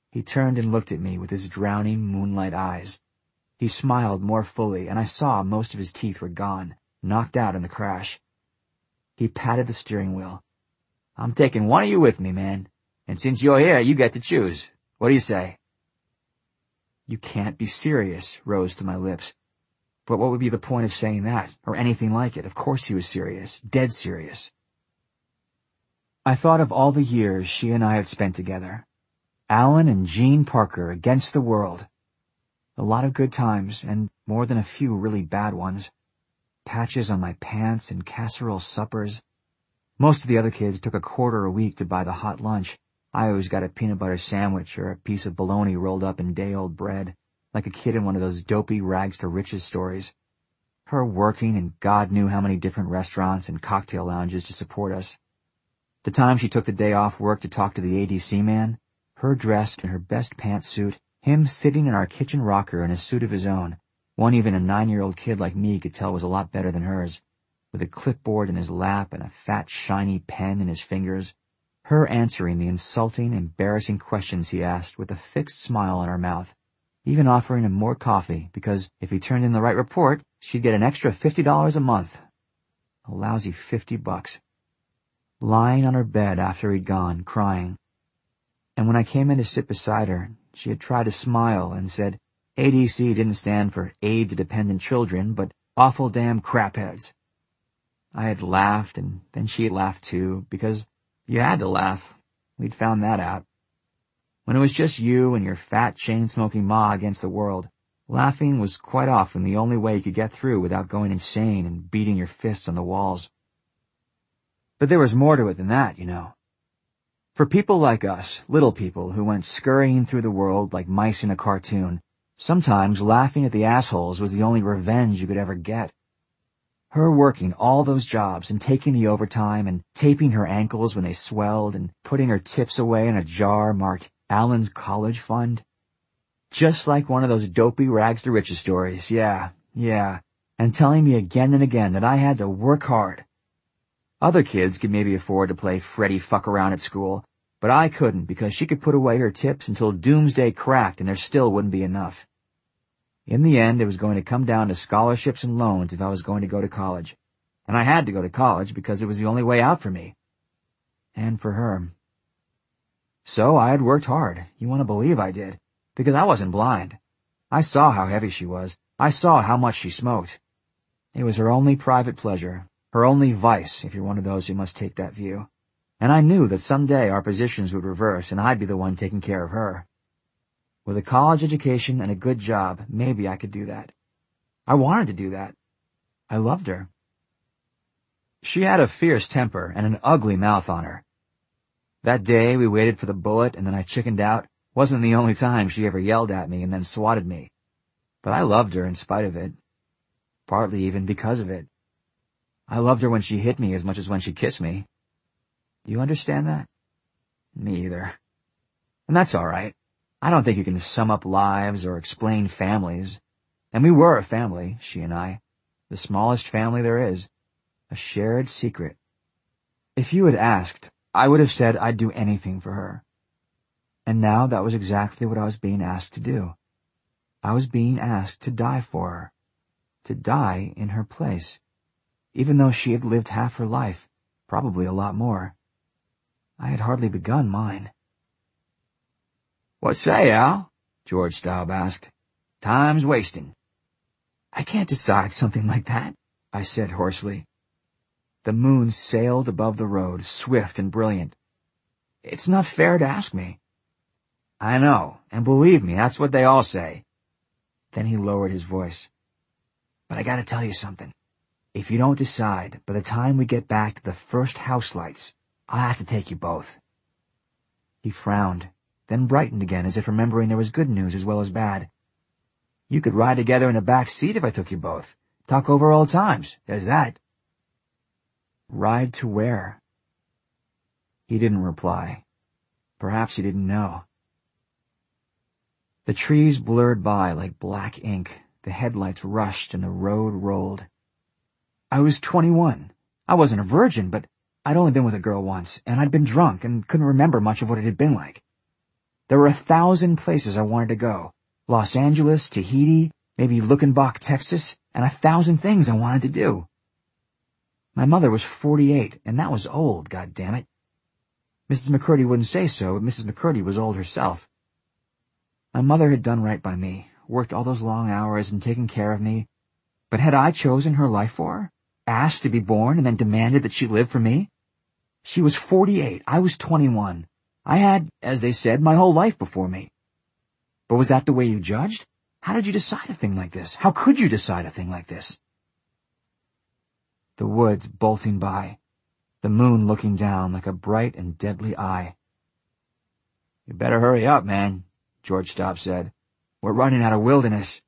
He turned and looked at me with his drowning moonlight eyes. He smiled more fully, and I saw most of his teeth were gone, knocked out in the crash. He patted the steering wheel. "I'm taking one of you with me, man. And since you're here, you get to choose. What do you say?" "You can't be serious," rose to my lips. But what would be the point of saying that, or anything like it? Of course he was serious, dead serious. I thought of all the years she and I had spent together. Alan and Jean Parker against the world. A lot of good times, and more than a few really bad ones. Patches on my pants and casserole suppers. Most of the other kids took $1 a week to buy the hot lunch. I always got a peanut butter sandwich or a piece of bologna rolled up in day-old bread, like a kid in one of those dopey rags-to-riches stories. Her working in God knew how many different restaurants and cocktail lounges to support us. The time she took the day off work to talk to the ADC man, her dressed in her best pantsuit, him sitting in our kitchen rocker in a suit of his own, one even a 9-year-old kid like me could tell was a lot better than hers, with a clipboard in his lap and a fat, shiny pen in his fingers, her answering the insulting, embarrassing questions he asked with a fixed smile on her mouth, even offering him more coffee because if he turned in the right report, she'd get an extra $50 a month. A lousy $50. Lying on her bed after he'd gone, crying. And when I came in to sit beside her, she had tried to smile and said ADC didn't stand for AIDS-dependent children, but awful damn crapheads. I had laughed, and then she had laughed too, because you had to laugh. We'd found that out. When it was just you and your fat, chain-smoking ma against the world, laughing was quite often the only way you could get through without going insane and beating your fists on the walls. But there was more to it than that, you know. For people like us, little people who went scurrying through the world like mice in a cartoon, sometimes laughing at the assholes was the only revenge you could ever get. Her working all those jobs and taking the overtime and taping her ankles when they swelled and putting her tips away in a jar marked Alan's college fund. Just like one of those dopey rags-to-riches stories, yeah, and telling me again and again that I had to work hard. Other kids could maybe afford to play Freddy fuck-around at school, but I couldn't because she could put away her tips until doomsday cracked and there still wouldn't be enough. In the end, it was going to come down to scholarships and loans if I was going to go to college. And I had to go to college because it was the only way out for me. And for her. So I had worked hard. You want to believe I did. Because I wasn't blind. I saw how heavy she was. I saw how much she smoked. It was her only private pleasure. Her only vice, if you're one of those who must take that view. And I knew that someday our positions would reverse and I'd be the one taking care of her. With a college education and a good job, maybe I could do that. I wanted to do that. I loved her. She had a fierce temper and an ugly mouth on her. That day we waited for the bullet and then I chickened out wasn't the only time she ever yelled at me and then swatted me. But I loved her in spite of it. Partly even because of it. I loved her when she hit me as much as when she kissed me. Do you understand that? Me either. And that's all right. I don't think you can sum up lives or explain families. And we were a family, she and I. The smallest family there is. A shared secret. If you had asked, I would have said I'd do anything for her. And now that was exactly what I was being asked to do. I was being asked to die for her. To die in her place. Even though she had lived half her life, probably a lot more. I had hardly begun mine. "What say, Al?" George Staub asked. "Time's wasting." "I can't decide something like that," I said hoarsely. The moon sailed above the road, swift and brilliant. "It's not fair to ask me." "I know, and believe me, that's what they all say." Then he lowered his voice. "But I gotta tell you something. If you don't decide, by the time we get back to the first house lights, I'll have to take you both." He frowned, then brightened again as if remembering there was good news as well as bad. "You could ride together in the back seat if I took you both. Talk over old times. There's that." Ride to where? He didn't reply. Perhaps he didn't know. The trees blurred by like black ink. The headlights rushed and the road rolled. I was 21. I wasn't a virgin, but I'd only been with a girl once, and I'd been drunk and couldn't remember much of what it had been like. There were 1,000 places I wanted to go. Los Angeles, Tahiti, maybe Luckenbach, Texas, and 1,000 things I wanted to do. My mother was 48, and that was old, goddammit. Mrs. McCurdy wouldn't say so, but Mrs. McCurdy was old herself. My mother had done right by me, worked all those long hours and taken care of me. But had I chosen her life for her? Asked to be born and then demanded that she live for me? She was 48. I was 21. I had, as they said, my whole life before me. But was that the way you judged? How did you decide a thing like this? How could you decide a thing like this? The woods bolting by, the moon looking down like a bright and deadly eye. "You better hurry up, man," George Staub said. "We're running out of wilderness."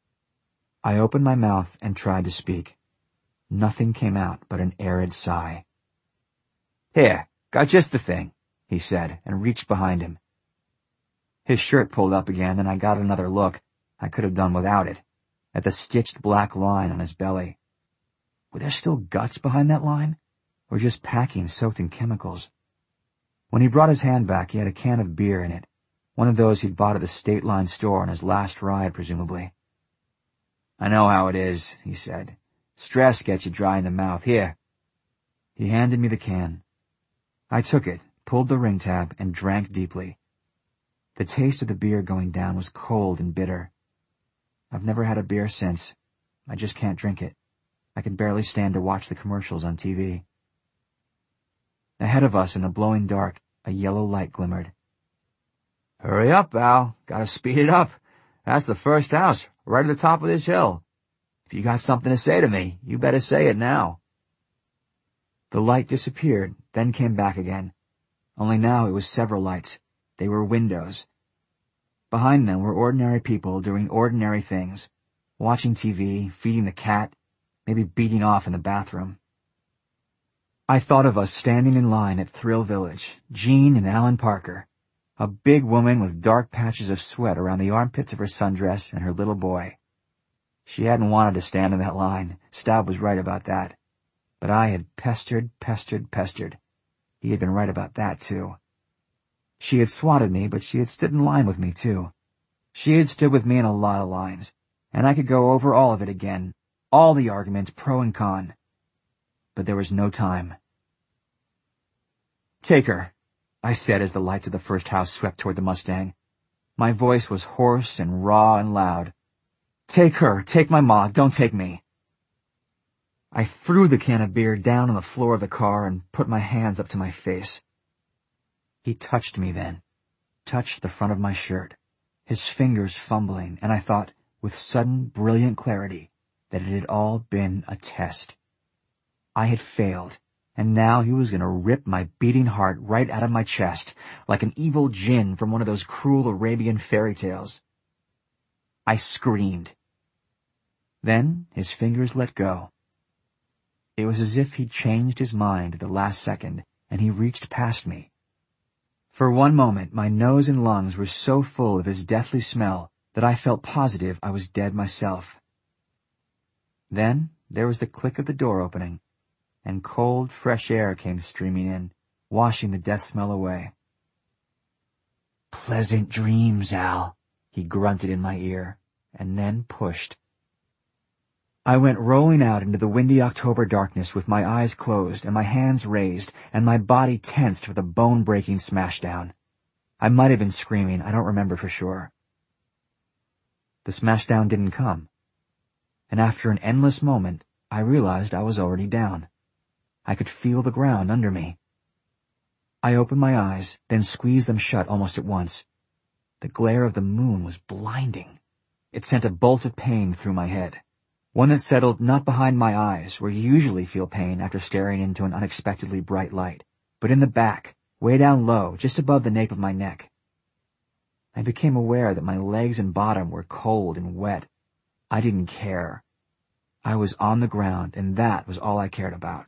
I opened my mouth and tried to speak. Nothing came out but an arid sigh. "Here, got just the thing," he said, and reached behind him. His shirt pulled up again, and I got another look. I could have done without it, at the stitched black line on his belly. Were there still guts behind that line, or just packing soaked in chemicals? When he brought his hand back, he had a can of beer in it, one of those he'd bought at the State Line store on his last ride, presumably. "I know how it is," he said. "Stress gets you dry in the mouth. Here." He handed me the can. I took it, pulled the ring tab, and drank deeply. The taste of the beer going down was cold and bitter. I've never had a beer since. I just can't drink it. I can barely stand to watch the commercials on TV. Ahead of us in the blowing dark, a yellow light glimmered. "Hurry up, Al. Gotta speed it up. That's the first house, right at the top of this hill. If you got something to say to me, you better say it now." The light disappeared, then came back again. Only now it was several lights. They were windows. Behind them were ordinary people doing ordinary things, watching TV, feeding the cat, maybe beating off in the bathroom. I thought of us standing in line at Thrill Village, Jean and Alan Parker, a big woman with dark patches of sweat around the armpits of her sundress and her little boy. She hadn't wanted to stand in that line. Staub was right about that. But I had pestered. He had been right about that, too. She had swatted me, but she had stood in line with me, too. She had stood with me in a lot of lines, and I could go over all of it again, all the arguments, pro and con. But there was no time. "Take her," I said as the lights of the first house swept toward the Mustang. My voice was hoarse and raw and loud. "Take her, take my ma, don't take me." I threw the can of beer down on the floor of the car and put my hands up to my face. He touched me then, touched the front of my shirt, his fingers fumbling, and I thought, with sudden, brilliant clarity, that it had all been a test. I had failed, and now he was going to rip my beating heart right out of my chest, like an evil djinn from one of those cruel Arabian fairy tales. I screamed. Then his fingers let go. It was as if he'd changed his mind at the last second, and he reached past me. For one moment, my nose and lungs were so full of his deathly smell that I felt positive I was dead myself. Then there was the click of the door opening, and cold, fresh air came streaming in, washing the death smell away. "Pleasant dreams, Al," he grunted in my ear, and then pushed. I went rolling out into the windy October darkness with my eyes closed and my hands raised and my body tensed with a bone-breaking smashdown. I might have been screaming, I don't remember for sure. The smashdown didn't come, and after an endless moment, I realized I was already down. I could feel the ground under me. I opened my eyes, then squeezed them shut almost at once. The glare of the moon was blinding. It sent a bolt of pain through my head. One that settled not behind my eyes, where you usually feel pain after staring into an unexpectedly bright light, but in the back, way down low, just above the nape of my neck. I became aware that my legs and bottom were cold and wet. I didn't care. I was on the ground, and that was all I cared about.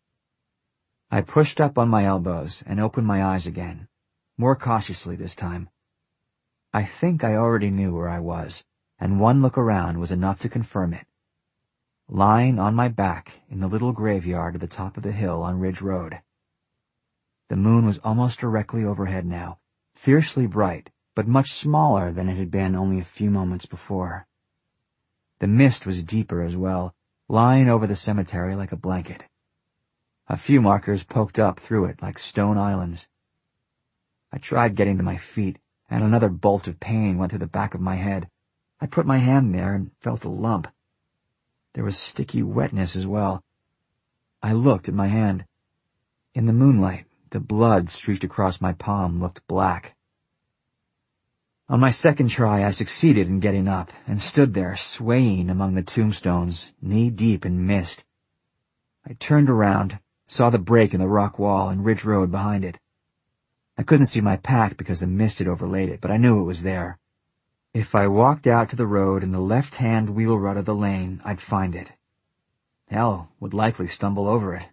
I pushed up on my elbows and opened my eyes again, more cautiously this time. I think I already knew where I was, and one look around was enough to confirm it. Lying on my back in the little graveyard at the top of the hill on Ridge Road. The moon was almost directly overhead now, fiercely bright, but much smaller than it had been only a few moments before. The mist was deeper as well, lying over the cemetery like a blanket. A few markers poked up through it like stone islands. I tried getting to my feet, and another bolt of pain went through the back of my head. I put my hand there and felt a lump. There was sticky wetness as well. I looked at my hand. In the moonlight, the blood streaked across my palm looked black. On my second try, I succeeded in getting up and stood there swaying among the tombstones, knee-deep in mist. I turned around, saw the break in the rock wall and ridge road behind it. I couldn't see my pack because the mist had overlaid it, but I knew it was there. If I walked out to the road in the left-hand wheel rut of the lane, I'd find it. Hell, would likely stumble over it.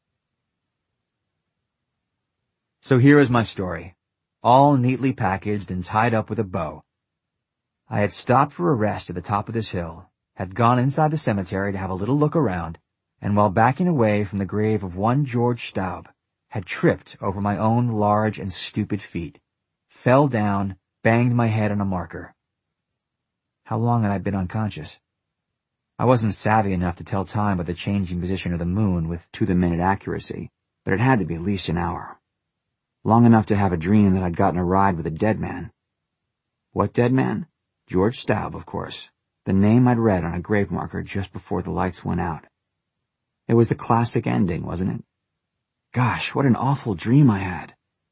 So here is my story, all neatly packaged and tied up with a bow. I had stopped for a rest at the top of this hill, had gone inside the cemetery to have a little look around, and while backing away from the grave of one George Staub, had tripped over my own large and stupid feet, fell down, banged my head on a marker. How long had I been unconscious? I wasn't savvy enough to tell time by the changing position of the moon with to-the-minute accuracy, but it had to be at least an hour. Long enough to have a dream that I'd gotten a ride with a dead man. What dead man? George Staub, of course, the name I'd read on a grave marker just before the lights went out. It was the classic ending, wasn't it? Gosh, what an awful dream I had.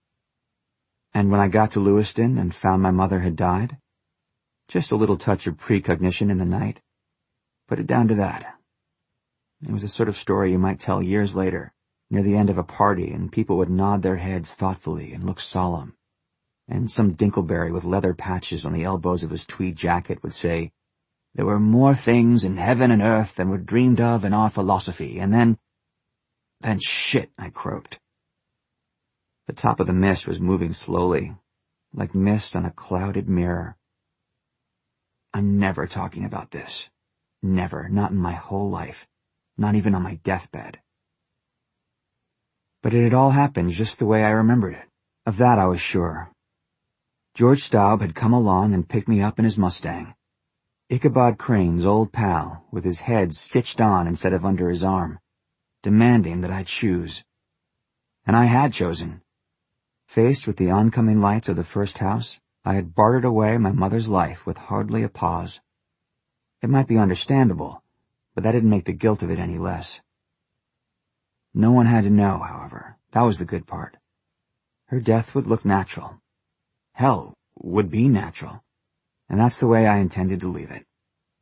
And when I got to Lewiston and found my mother had died, just a little touch of precognition in the night. Put it down to that. It was the sort of story you might tell years later, near the end of a party, and people would nod their heads thoughtfully and look solemn. And some Dinkleberry with leather patches on the elbows of his tweed jacket would say, "There were more things in heaven and earth than were dreamed of in our philosophy," and then shit, I croaked. The top of the mist was moving slowly, like mist on a clouded mirror. I'm never talking about this. Never, not in my whole life, not even on my deathbed. But it had all happened just the way I remembered it. Of that I was sure. George Staub had come along and picked me up in his Mustang. Ichabod Crane's old pal, with his head stitched on instead of under his arm, demanding that I choose. And I had chosen. Faced with the oncoming lights of the first house, I had bartered away my mother's life with hardly a pause. It might be understandable, but that didn't make the guilt of it any less. No one had to know, however. That was the good part. Her death would look natural. Hell, would be natural. And that's the way I intended to leave it.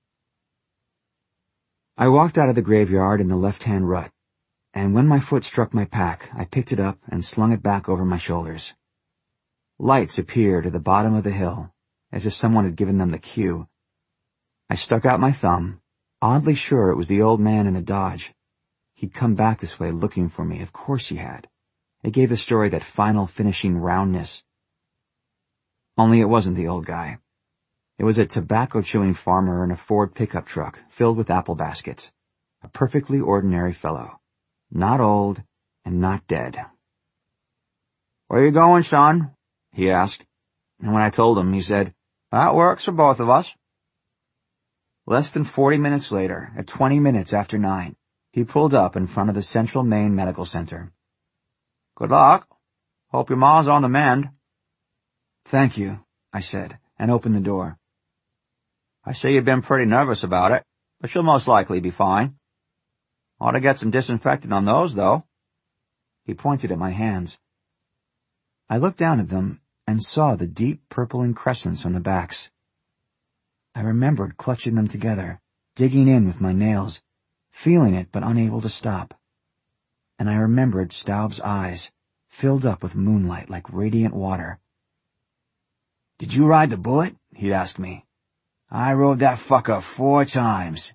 I walked out of the graveyard in the left-hand rut, and when my foot struck my pack, I picked it up and slung it back over my shoulders. Lights appeared at the bottom of the hill, as if someone had given them the cue. I stuck out my thumb, oddly sure it was the old man in the Dodge. He'd come back this way looking for me, of course he had. It gave the story that final finishing roundness. Only it wasn't the old guy. It was a tobacco-chewing farmer in a Ford pickup truck filled with apple baskets. A perfectly ordinary fellow. Not old and not dead. "Where you going, son?" he asked. And when I told him, he said, "That works for both of us." Less than 40 minutes later, at 20 minutes after 9, he pulled up in front of the Central Maine Medical Center. "Good luck. Hope your ma's on the mend." "Thank you," I said, and opened the door. "I see you've been pretty nervous about it, but she'll most likely be fine. Ought to get some disinfectant on those, though." He pointed at my hands. I looked down at them and saw the deep purpling crescents on the backs. I remembered clutching them together, digging in with my nails, feeling it but unable to stop. And I remembered Staub's eyes, filled up with moonlight like radiant water. "Did you ride the Bullet?" he'd asked me. "I rode that fucker 4 times.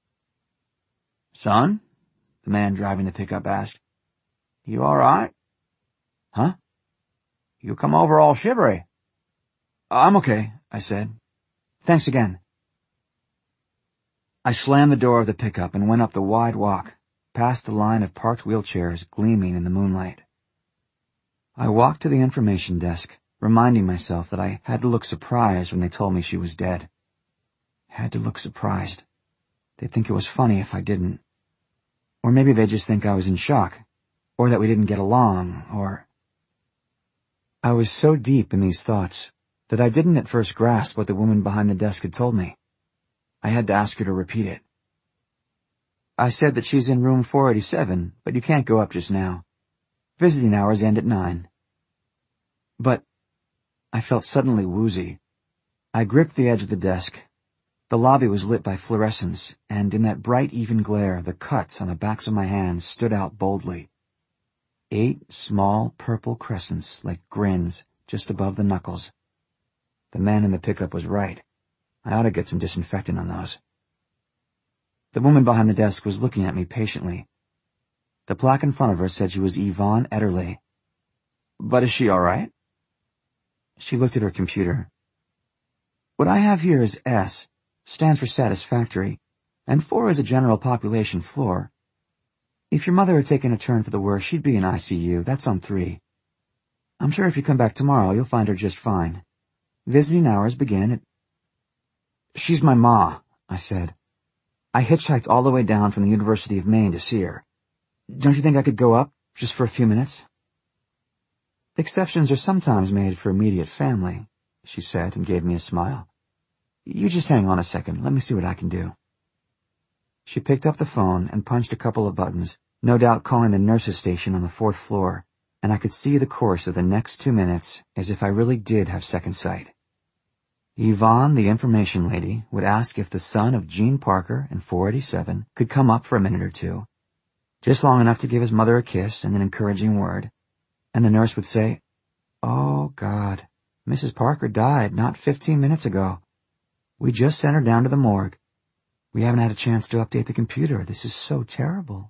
"Son?" the man driving the pickup asked. "You all right?" "Huh?" "You come over all shivery." "I'm okay," I said. "Thanks again." I slammed the door of the pickup and went up the wide walk, past the line of parked wheelchairs gleaming in the moonlight. I walked to the information desk, reminding myself that I had to look surprised when they told me she was dead. Had to look surprised. They'd think it was funny if I didn't. Or maybe they'd just think I was in shock, or that we didn't get along, or... I was so deep in these thoughts that I didn't at first grasp what the woman behind the desk had told me. I had to ask her to repeat it. I said that she's in room 487, but you can't go up just now. Visiting hours end at 9. But I felt suddenly woozy. I gripped the edge of the desk. The lobby was lit by fluorescence, and in that bright, even glare, the cuts on the backs of my hands stood out boldly. 8 small purple crescents like grins just above the knuckles. The man in the pickup was right. I ought to get some disinfectant on those. The woman behind the desk was looking at me patiently. The plaque in front of her said she was Yvonne Ederle. But is she all right? She looked at her computer. What I have here is S, stands for satisfactory, and 4 is a general population floor. If your mother had taken a turn for the worse, she'd be in ICU. That's on 3. I'm sure if you come back tomorrow, you'll find her just fine. Visiting hours begin at... She's my ma, I said. I hitchhiked all the way down from the University of Maine to see her. Don't you think I could go up, just for a few minutes? Exceptions are sometimes made for immediate family, she said and gave me a smile. You just hang on a second. Let me see what I can do. She picked up the phone and punched a couple of buttons, no doubt calling the nurses' station on the 4th floor, and I could see the course of the next 2 minutes as if I really did have second sight. Yvonne, the information lady, would ask if the son of Gene Parker in 487 could come up for a minute or two, just long enough to give his mother a kiss and an encouraging word, and the nurse would say, "Oh, God, Mrs. Parker died not 15 minutes ago. We just sent her down to the morgue. We haven't had a chance to update the computer. This is so terrible."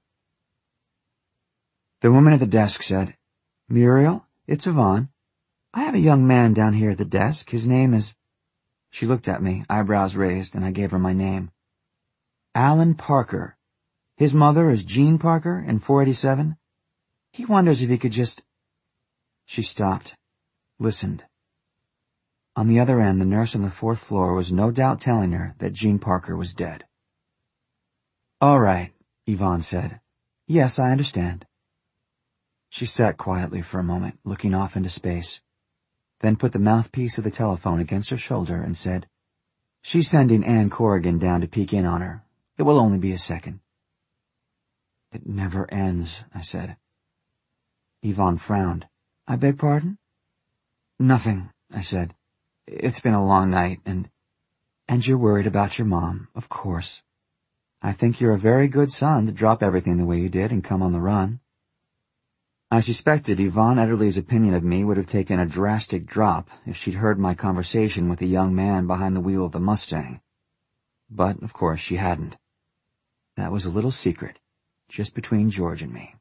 The woman at the desk said, "Muriel, it's Yvonne. I have a young man down here at the desk. His name is..." She looked at me, eyebrows raised, and I gave her my name. "Alan Parker. His mother is Jean Parker in 487. He wonders if he could just..." She stopped, listened. On the other end, the nurse on the 4th floor was no doubt telling her that Jean Parker was dead. "All right," Yvonne said. "Yes, I understand." She sat quietly for a moment, looking off into space, then put the mouthpiece of the telephone against her shoulder and said, "She's sending Ann Corrigan down to peek in on her. It will only be a second." "It never ends," I said. Yvonne frowned. "I beg pardon?" "Nothing," I said. "It's been a long night, and you're worried about your mom, of course. I think you're a very good son to drop everything the way you did and come on the run." I suspected Yvonne Ederle's opinion of me would have taken a drastic drop if she'd heard my conversation with the young man behind the wheel of the Mustang. But, of course, she hadn't. That was a little secret, just between George and me.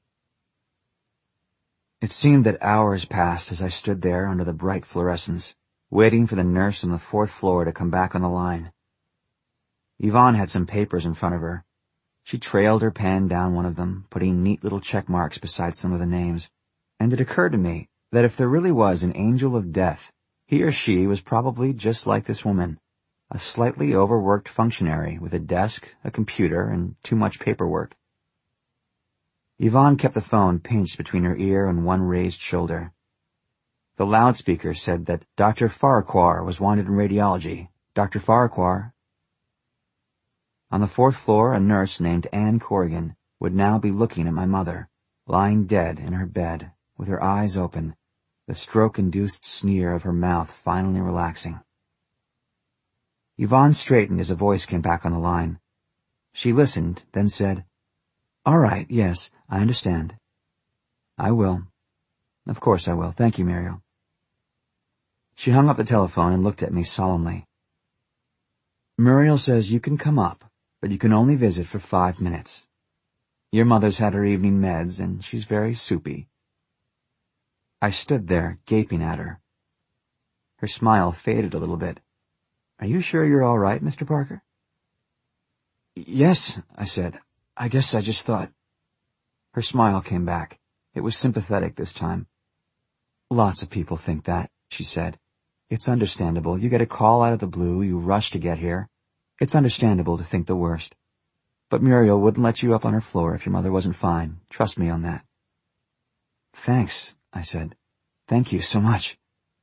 It seemed that hours passed as I stood there under the bright fluorescence, waiting for the nurse on the 4th floor to come back on the line. Yvonne had some papers in front of her. She trailed her pen down one of them, putting neat little check marks beside some of the names, and it occurred to me that if there really was an angel of death, he or she was probably just like this woman, a slightly overworked functionary with a desk, a computer, and too much paperwork. Yvonne kept the phone pinched between her ear and one raised shoulder. The loudspeaker said that Dr. Farquhar was wanted in radiology. Dr. Farquhar. On the 4th floor, a nurse named Ann Corrigan would now be looking at my mother, lying dead in her bed, with her eyes open, the stroke-induced sneer of her mouth finally relaxing. Yvonne straightened as a voice came back on the line. She listened, then said, "All right, yes, I understand. I will. Of course I will. Thank you, Muriel." She hung up the telephone and looked at me solemnly. "Muriel says you can come up, but you can only visit for 5 minutes. Your mother's had her evening meds, and she's very soupy." I stood there, gaping at her. Her smile faded a little bit. "Are you sure you're all right, Mr. Parker?" "Yes," I said. "I guess I just thought—" Her smile came back. It was sympathetic this time. "Lots of people think that," she said. "It's understandable. You get a call out of the blue, you rush to get here. It's understandable to think the worst. But Muriel wouldn't let you up on her floor if your mother wasn't fine. Trust me on that." "Thanks," I said. "Thank you so much."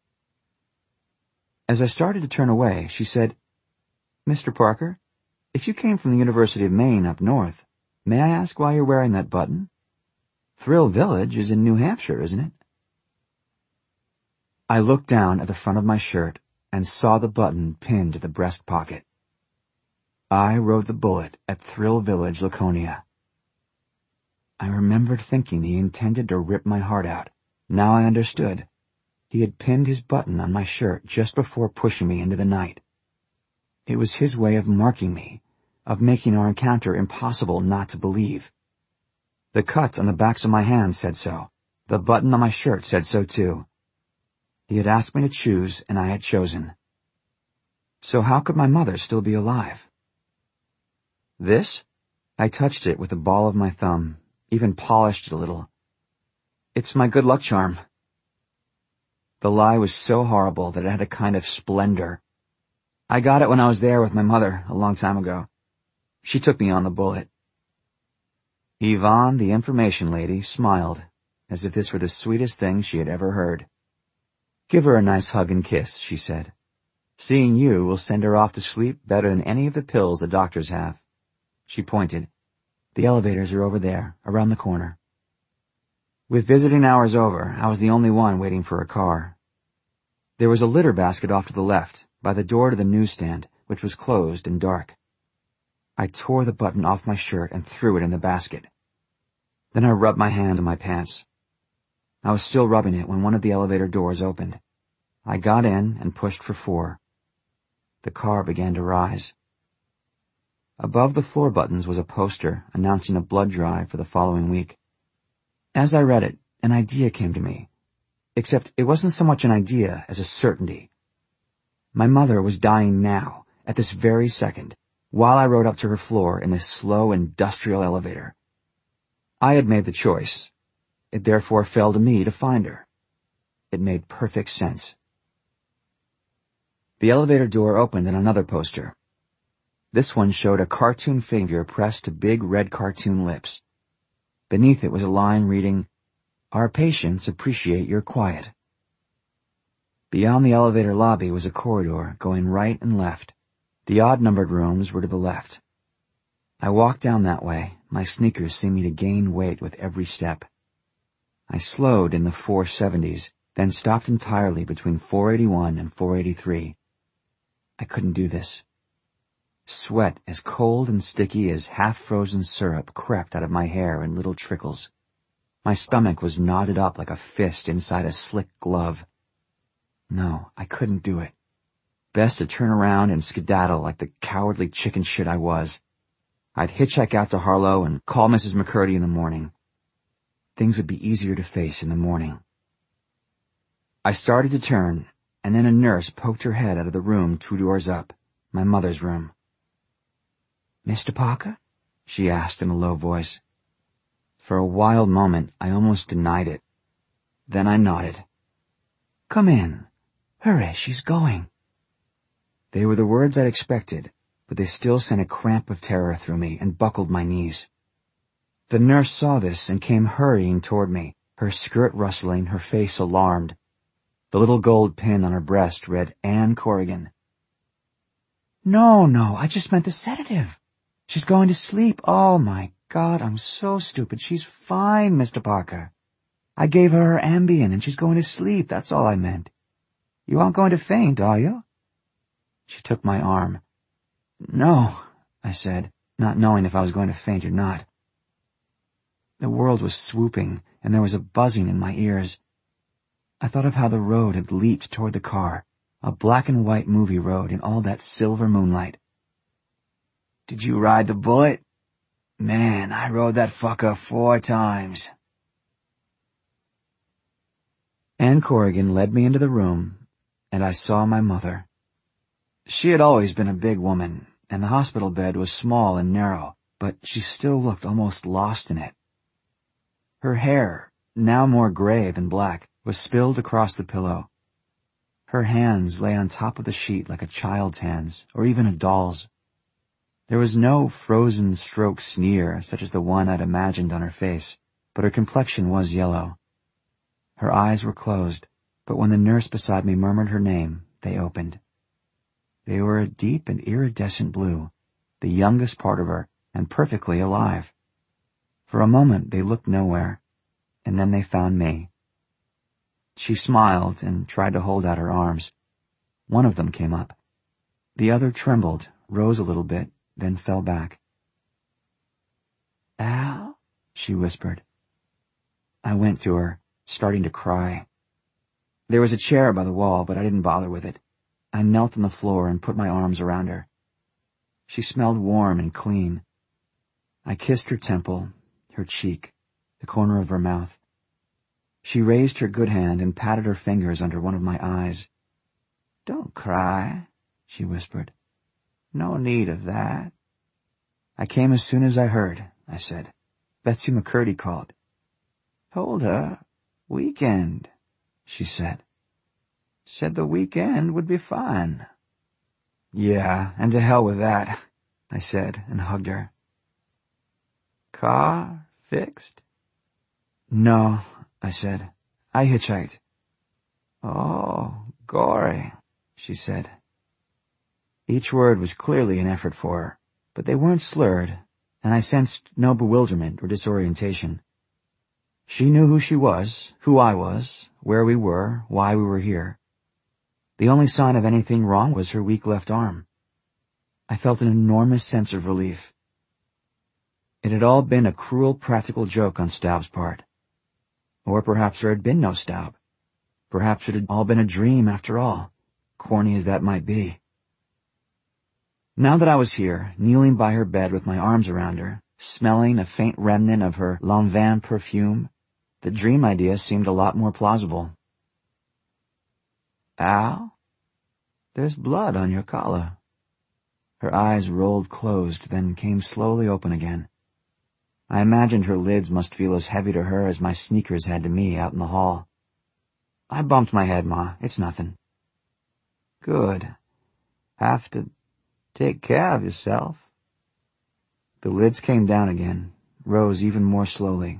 As I started to turn away, she said, "Mr. Parker, if you came from the University of Maine up north, may I ask why you're wearing that button? Thrill Village is in New Hampshire, isn't it?" I looked down at the front of my shirt and saw the button pinned to the breast pocket. I rode the bullet at Thrill Village, Laconia. I remembered thinking he intended to rip my heart out. Now I understood. He had pinned his button on my shirt just before pushing me into the night. It was his way of marking me, of making our encounter impossible not to believe. The cut on the backs of my hands said so. The button on my shirt said so too. He had asked me to choose, and I had chosen. So how could my mother still be alive? This? I touched it with the ball of my thumb, even polished it a little. It's my good luck charm. The lie was so horrible that it had a kind of splendor. I got it when I was there with my mother a long time ago. She took me on the bullet. Yvonne, the information lady, smiled, as if this were the sweetest thing she had ever heard. "Give her a nice hug and kiss," she said. "Seeing you will send her off to sleep better than any of the pills the doctors have." She pointed. "The elevators are over there, around the corner." With visiting hours over, I was the only one waiting for a car. There was a litter basket off to the left, by the door to the newsstand, which was closed and dark. I tore the button off my shirt and threw it in the basket. Then I rubbed my hand on my pants. I was still rubbing it when one of the elevator doors opened. I got in and pushed for 4. The car began to rise. Above the floor buttons was a poster announcing a blood drive for the following week. As I read it, an idea came to me, except it wasn't so much an idea as a certainty. My mother was dying now, at this very second, while I rode up to her floor in this slow industrial elevator. I had made the choice. It therefore fell to me to find her. It made perfect sense. The elevator door opened and another poster. This one showed a cartoon figure pressed to big red cartoon lips. Beneath it was a line reading, "Our patients appreciate your quiet." Beyond the elevator lobby was a corridor going right and left. The odd-numbered rooms were to the left. I walked down that way, my sneakers seeming to gain weight with every step. I slowed in the 470s, then stopped entirely between 481 and 483. I couldn't do this. Sweat as cold and sticky as half-frozen syrup crept out of my hair in little trickles. My stomach was knotted up like a fist inside a slick glove. No, I couldn't do it. Best to turn around and skedaddle like the cowardly chicken shit I was. I'd hitchhike out to Harlow and call Mrs. McCurdy in the morning. Things would be easier to face in the morning. I started to turn, and then a nurse poked her head out of the room 2 doors up, my mother's room. "Mr. Parker?" she asked in a low voice. For a wild moment, I almost denied it. Then I nodded. "Come in. Hurry, she's going." They were the words I'd expected, but they still sent a cramp of terror through me and buckled my knees. The nurse saw this and came hurrying toward me, her skirt rustling, her face alarmed. The little gold pin on her breast read Anne Corrigan. No, I just meant the sedative. She's going to sleep. Oh, my God, I'm so stupid. She's fine, Mr. Parker. I gave her Ambien and she's going to sleep. That's all I meant. You aren't going to faint, are you?" She took my arm. "No," I said, not knowing if I was going to faint or not. The world was swooping, and there was a buzzing in my ears. I thought of how the road had leaped toward the car, a black-and-white movie road in all that silver moonlight. "Did you ride the bullet?" "Man, I rode that fucker 4 times. Anne Corrigan led me into the room, and I saw my mother. She had always been a big woman, and the hospital bed was small and narrow, but she still looked almost lost in it. Her hair, now more gray than black, was spilled across the pillow. Her hands lay on top of the sheet like a child's hands, or even a doll's. There was no frozen stroke sneer such as the one I'd imagined on her face, but her complexion was yellow. Her eyes were closed, but when the nurse beside me murmured her name, they opened. They were a deep and iridescent blue, the youngest part of her, and perfectly alive. For a moment they looked nowhere, and then they found me. She smiled and tried to hold out her arms. One of them came up. The other trembled, rose a little bit, then fell back. "Al?" she whispered. I went to her, starting to cry. There was a chair by the wall, but I didn't bother with it. I knelt on the floor and put my arms around her. She smelled warm and clean. I kissed her temple, her cheek, the corner of her mouth. She raised her good hand and patted her fingers under one of my eyes. "Don't cry," she whispered. "No need of that." "I came as soon as I heard," I said. "Betsy McCurdy called." "Told her. Weekend," she said. "Said the weekend would be fine." "Yeah, and to hell with that," I said, and hugged her. "Car fixed?" "No," I said. "I hitchhiked." "Oh, gory," she said. Each word was clearly an effort for her, but they weren't slurred, and I sensed no bewilderment or disorientation. She knew who she was, who I was, where we were, why we were here. The only sign of anything wrong was her weak left arm. I felt an enormous sense of relief. It had all been a cruel practical joke on Staub's part. Or perhaps there had been no Staub. Perhaps it had all been a dream after all, corny as that might be. Now that I was here, kneeling by her bed with my arms around her, smelling a faint remnant of her Lanvin perfume, the dream idea seemed a lot more plausible. "Al, there's blood on your collar." Her eyes rolled closed, then came slowly open again. I imagined her lids must feel as heavy to her as my sneakers had to me out in the hall. I bumped my head, Ma. "It's nothing." "Good. Have to take care of yourself." The lids came down again, rose even more slowly.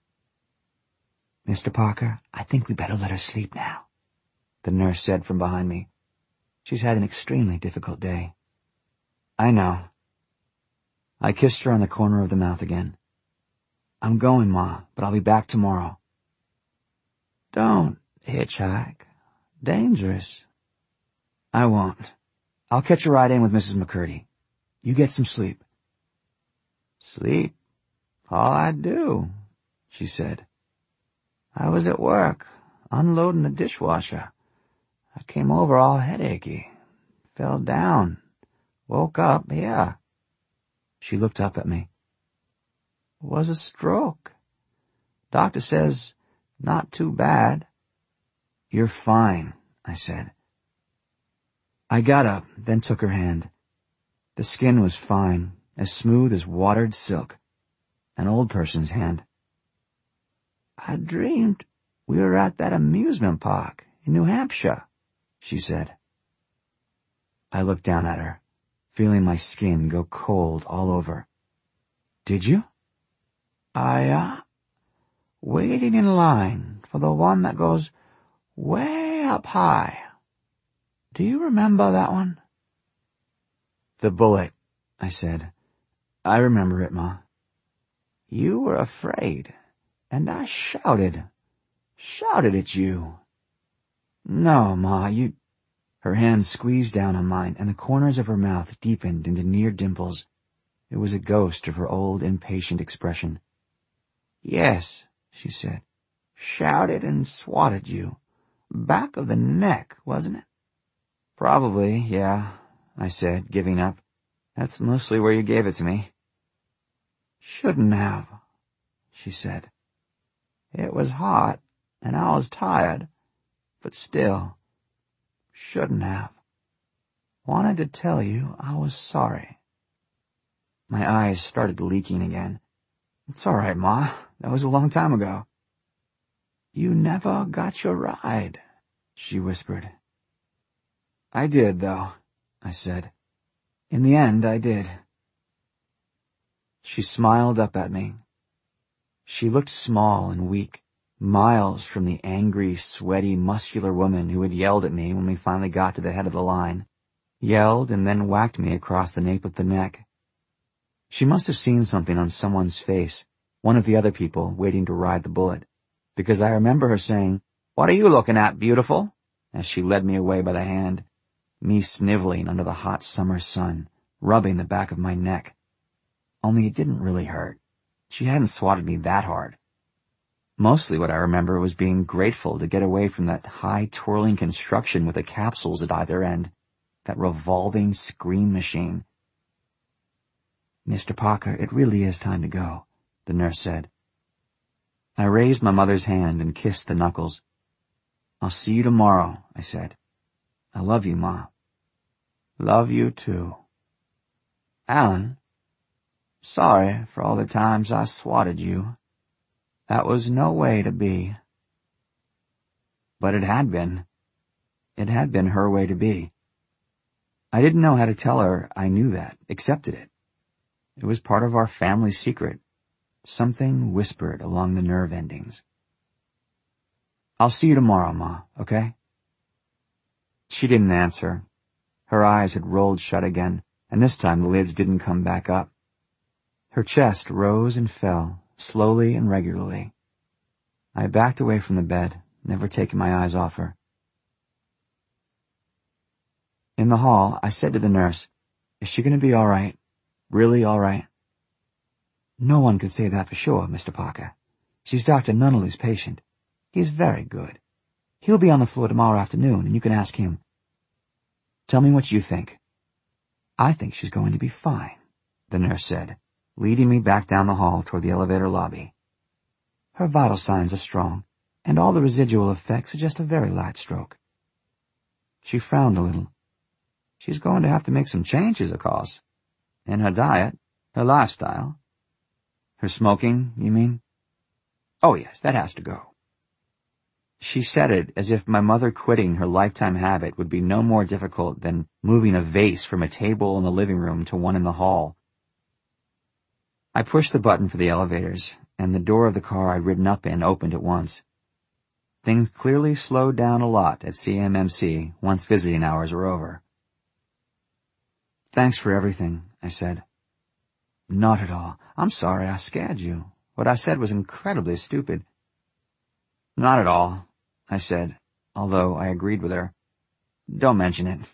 "Mr. Parker, I think we better let her sleep now," the nurse said from behind me. "She's had an extremely difficult day." "I know." I kissed her on the corner of the mouth again. "I'm going, Ma, but I'll be back tomorrow." "Don't hitchhike. Dangerous." "I won't. I'll catch a ride in with Mrs. McCurdy. You get some sleep." "Sleep? All I do," she said. "I was at work, unloading the dishwasher. I came over all headachy. Fell down. Woke up here." She looked up at me. "Was a stroke. Doctor says not too bad." "You're fine," I said. I got up, then took her hand. The skin was fine, as smooth as watered silk. An old person's hand. "I dreamed we were at that amusement park in New Hampshire," she said. I looked down at her, feeling my skin go cold all over. "Did you?" Waiting in line for the one that goes way up high. Do you remember that one?" "The bullet," I said. "I remember it, Ma." "You were afraid, and I shouted at you." "No, Ma, you—" Her hand squeezed down on mine, and the corners of her mouth deepened into near dimples. It was a ghost of her old impatient expression. "Yes," she said. "Shouted and swatted you. Back of the neck, wasn't it?" "Probably, yeah," I said, giving up. "That's mostly where you gave it to me." "Shouldn't have," she said. "It was hot, and I was tired, but still, shouldn't have. Wanted to tell you I was sorry." My eyes started leaking again. "It's all right, Ma. That was a long time ago." "You never got your ride," she whispered. "I did, though," I said. "In the end, I did." She smiled up at me. She looked small and weak, miles from the angry, sweaty, muscular woman who had yelled at me when we finally got to the head of the line. Yelled and then whacked me across the nape of the neck. She must have seen something on someone's face, one of the other people waiting to ride the bullet, because I remember her saying, "What are you looking at, beautiful?" as she led me away by the hand, me sniveling under the hot summer sun, rubbing the back of my neck. Only it didn't really hurt. She hadn't swatted me that hard. Mostly what I remember was being grateful to get away from that high twirling construction with the capsules at either end, that revolving scream machine. "Mr. Parker, it really is time to go," the nurse said. I raised my mother's hand and kissed the knuckles. "I'll see you tomorrow," I said. "I love you, Ma." "Love you, too." "Alan, sorry for all the times I swatted you. That was no way to be." But it had been. It had been her way to be. I didn't know how to tell her I knew that, accepted it. It was part of our family secret. Something whispered along the nerve endings. "I'll see you tomorrow, Ma, okay?" She didn't answer. Her eyes had rolled shut again, and this time the lids didn't come back up. Her chest rose and fell, slowly and regularly. I backed away from the bed, never taking my eyes off her. In the hall, I said to the nurse, "Is she going to be all right? Really all right?" "No one could say that for sure, Mr. Parker. She's Dr. Nunnally's patient. He's very good. He'll be on the floor tomorrow afternoon, and you can ask him." "Tell me what you think." "I think she's going to be fine," the nurse said, leading me back down the hall toward the elevator lobby. "Her vital signs are strong, and all the residual effects are just a very light stroke." She frowned a little. "She's going to have to make some changes, of course. In her diet, her lifestyle." "Her smoking, you mean?" "Oh, yes, that has to go." She said it as if my mother quitting her lifetime habit would be no more difficult than moving a vase from a table in the living room to one in the hall. I pushed the button for the elevators, and the door of the car I'd ridden up in opened at once. Things clearly slowed down a lot at CMMC once visiting hours were over. "Thanks for everything," I said. "Not at all. I'm sorry I scared you. What I said was incredibly stupid." "Not at all," I said, although I agreed with her. "Don't mention it."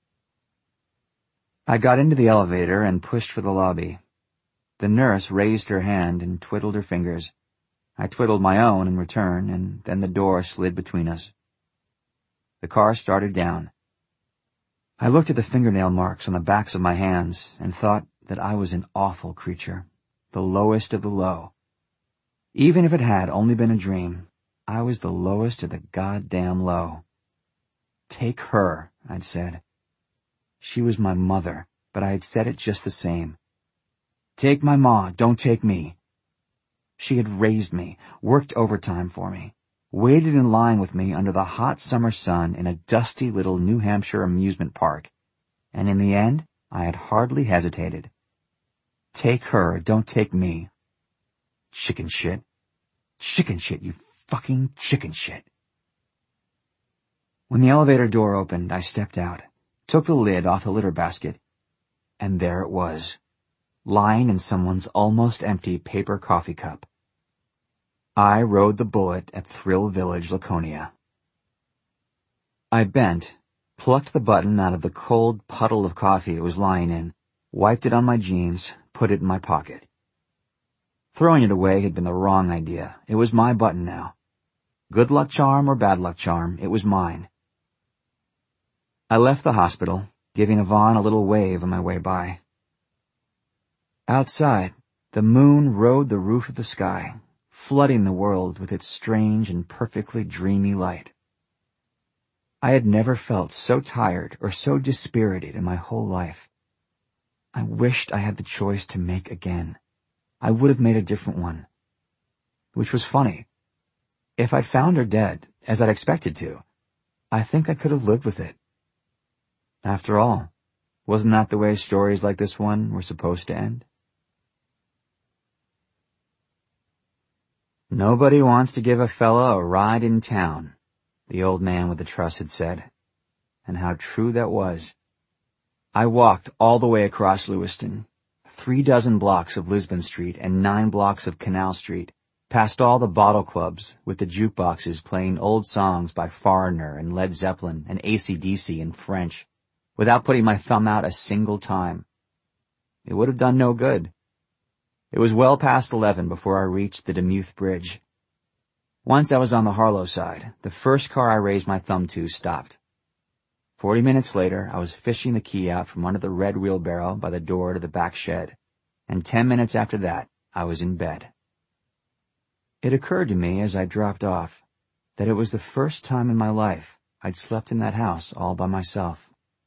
I got into the elevator and pushed for the lobby. The nurse raised her hand and twiddled her fingers. I twiddled my own in return, and then the door slid between us. The car started down. I looked at the fingernail marks on the backs of my hands and thought that I was an awful creature, the lowest of the low. Even if it had only been a dream, I was the lowest of the goddamn low. "Take her," I'd said. She was my mother, but I had said it just the same. "Take my ma, don't take me." She had raised me, worked overtime for me, waited in line with me under the hot summer sun in a dusty little New Hampshire amusement park, and in the end, I had hardly hesitated. Take her, don't take me. Chicken shit. Chicken shit, you fucking chicken shit. When the elevator door opened, I stepped out, took the lid off the litter basket, and there it was, lying in someone's almost empty paper coffee cup. I rode the bullet at Thrill Village, Laconia. I bent, plucked the button out of the cold puddle of coffee it was lying in, wiped it on my jeans, put it in my pocket. Throwing it away had been the wrong idea. It was my button now. Good luck charm or bad luck charm, it was mine. I left the hospital, giving Yvonne a little wave on my way by. Outside, the moon rode the roof of the sky, flooding the world with its strange and perfectly dreamy light. I had never felt so tired or so dispirited in my whole life. I wished I had the choice to make again. I would have made a different one. Which was funny. If I'd found her dead, as I'd expected to, I think I could have lived with it. After all, wasn't that the way stories like this one were supposed to end? "Nobody wants to give a fellow a ride in town," the old man with the truss had said. And how true that was. I walked all the way across Lewiston, 36 blocks of Lisbon Street and 9 blocks of Canal Street, past all the bottle clubs with the jukeboxes playing old songs by Foreigner and Led Zeppelin and AC/DC in French, without putting my thumb out a single time. It would have done no good. It was well past 11 before I reached the Demuth Bridge. Once I was on the Harlow side, the first car I raised my thumb to stopped. 40 minutes later, I was fishing the key out from under the red wheelbarrow by the door to the back shed, and 10 minutes after that, I was in bed. It occurred to me as I dropped off that it was the first time in my life I'd slept in that house all by myself.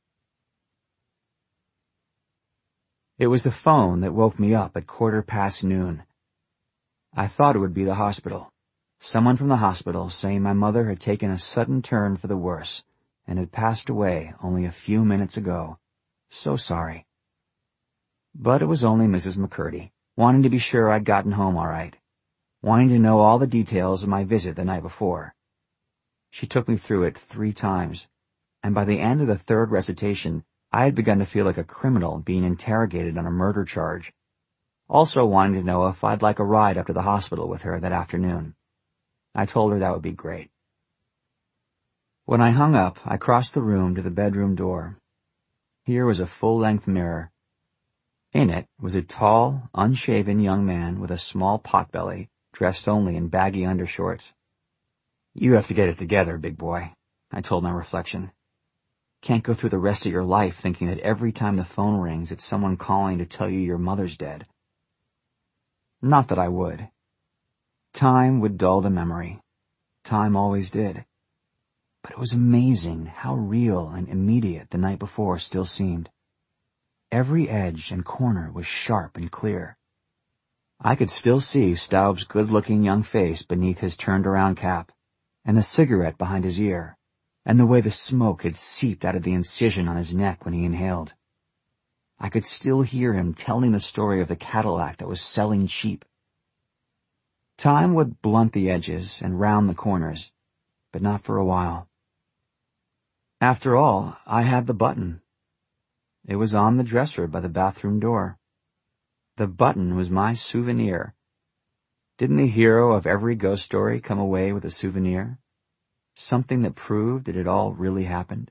It was the phone that woke me up at noon. I thought it would be the hospital. Someone from the hospital saying my mother had taken a sudden turn for the worse and had passed away only a few minutes ago. So sorry. But it was only Mrs. McCurdy, wanting to be sure I'd gotten home all right, wanting to know all the details of my visit the night before. She took me through it 3 times, and by the end of the 3rd recitation, I had begun to feel like a criminal being interrogated on a murder charge, also wanting to know if I'd like a ride up to the hospital with her that afternoon. I told her that would be great. When I hung up, I crossed the room to the bedroom door. Here was a full-length mirror. In it was a tall, unshaven young man with a small potbelly, dressed only in baggy undershorts. "You have to get it together, big boy," I told my reflection. "Can't go through the rest of your life thinking that every time the phone rings it's someone calling to tell you your mother's dead." Not that I would. Time would dull the memory. Time always did. But it was amazing how real and immediate the night before still seemed. Every edge and corner was sharp and clear. I could still see Staub's good-looking young face beneath his turned-around cap, and the cigarette behind his ear, and the way the smoke had seeped out of the incision on his neck when he inhaled. I could still hear him telling the story of the Cadillac that was selling cheap. Time would blunt the edges and round the corners, but not for a while. After all, I had the button. It was on the dresser by the bathroom door. The button was my souvenir. Didn't the hero of every ghost story come away with a souvenir? Something that proved it had all really happened?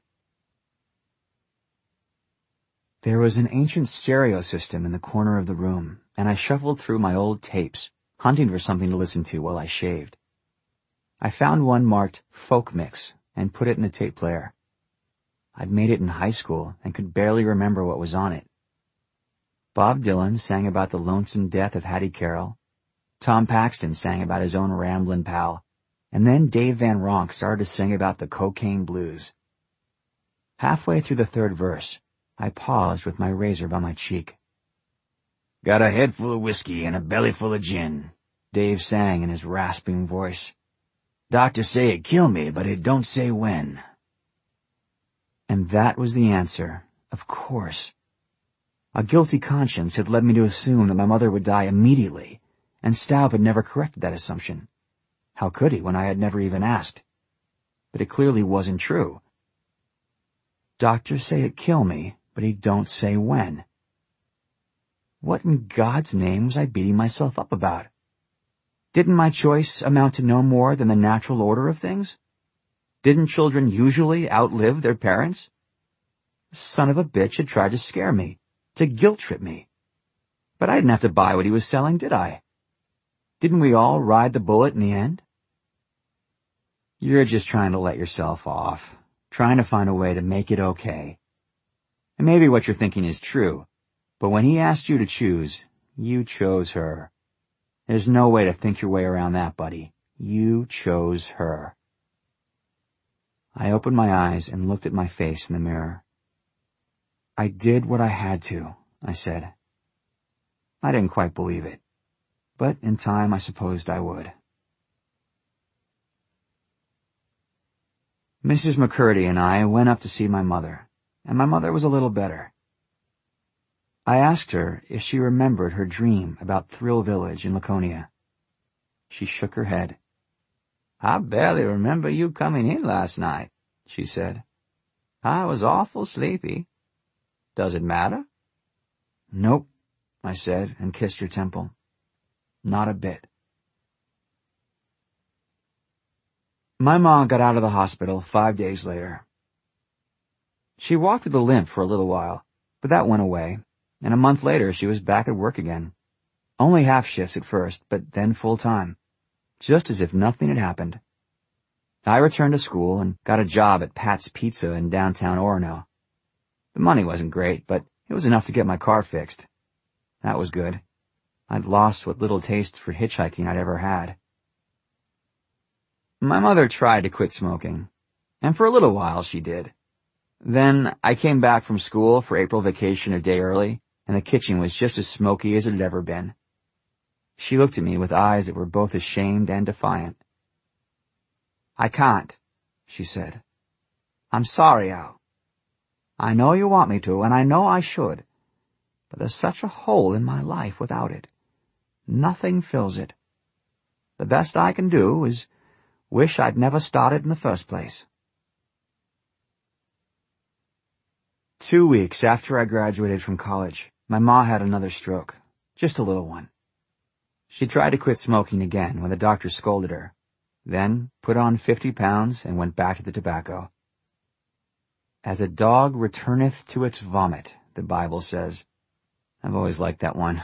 There was an ancient stereo system in the corner of the room, and I shuffled through my old tapes, hunting for something to listen to while I shaved. I found one marked Folk Mix and put it in the tape player. I'd made it in high school and could barely remember what was on it. Bob Dylan sang about the lonesome death of Hattie Carroll. Tom Paxton sang about his own ramblin' pal. And then Dave Van Ronk started to sing about the cocaine blues. Halfway through the 3rd verse, I paused with my razor by my cheek. "Got a head full of whiskey and a belly full of gin," Dave sang in his rasping voice. "Doctors say it kill me, but it don't say when." And that was the answer, of course. A guilty conscience had led me to assume that my mother would die immediately, and Staub had never corrected that assumption. How could he when I had never even asked? But it clearly wasn't true. Doctors say it kill me, but he don't say when. What in God's name was I beating myself up about? Didn't my choice amount to no more than the natural order of things? Didn't children usually outlive their parents? The son of a bitch had tried to scare me, to guilt-trip me. But I didn't have to buy what he was selling, did I? Didn't we all ride the bullet in the end? You're just trying to let yourself off, trying to find a way to make it okay. And maybe what you're thinking is true, but when he asked you to choose, you chose her. There's no way to think your way around that, buddy. You chose her. I opened my eyes and looked at my face in the mirror. "I did what I had to," I said. I didn't quite believe it, but in time I supposed I would. Mrs. McCurdy and I went up to see my mother. and my mother was a little better. I asked her if she remembered her dream about Thrill Village in Laconia. She shook her head. "I barely remember you coming in last night," she said. "I was awful sleepy. Does it matter?" "Nope," I said, and kissed her temple. "Not a bit." My mom got out of the hospital 5 days later. She walked with a limp for a little while, but that went away, and a month later she was back at work again. Only half shifts at first, but then full-time, just as if nothing had happened. I returned to school and got a job at Pat's Pizza in downtown Orono. The money wasn't great, but it was enough to get my car fixed. That was good. I'd lost what little taste for hitchhiking I'd ever had. My mother tried to quit smoking, and for a little while she did. Then I came back from school for April vacation a day early, and the kitchen was just as smoky as it had ever been. She looked at me with eyes that were both ashamed and defiant. "I can't," she said. "I'm sorry, Al. I know you want me to, and I know I should, but there's such a hole in my life without it. Nothing fills it. The best I can do is wish I'd never started in the first place." 2 weeks after I graduated from college, my ma had another stroke, just a little one. She tried to quit smoking again when the doctor scolded her, then put on 50 pounds and went back to the tobacco. As a dog returneth to its vomit, the Bible says. I've always liked that one.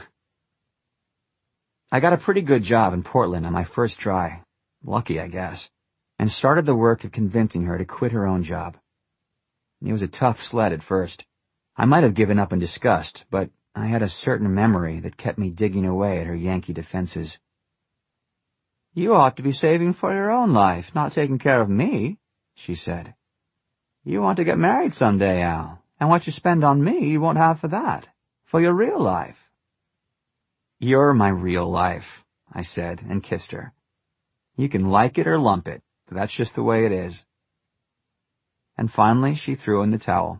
I got a pretty good job in Portland on my first try, lucky I guess, and started the work of convincing her to quit her own job. It was a tough sled at first. I might have given up in disgust, but I had a certain memory that kept me digging away at her Yankee defenses. "You ought to be saving for your own life, not taking care of me," she said. "You want to get married someday, Al, and what you spend on me you won't have for that, for your real life." "You're my real life," I said, and kissed her. "You can like it or lump it, but that's just the way it is." And finally she threw in the towel.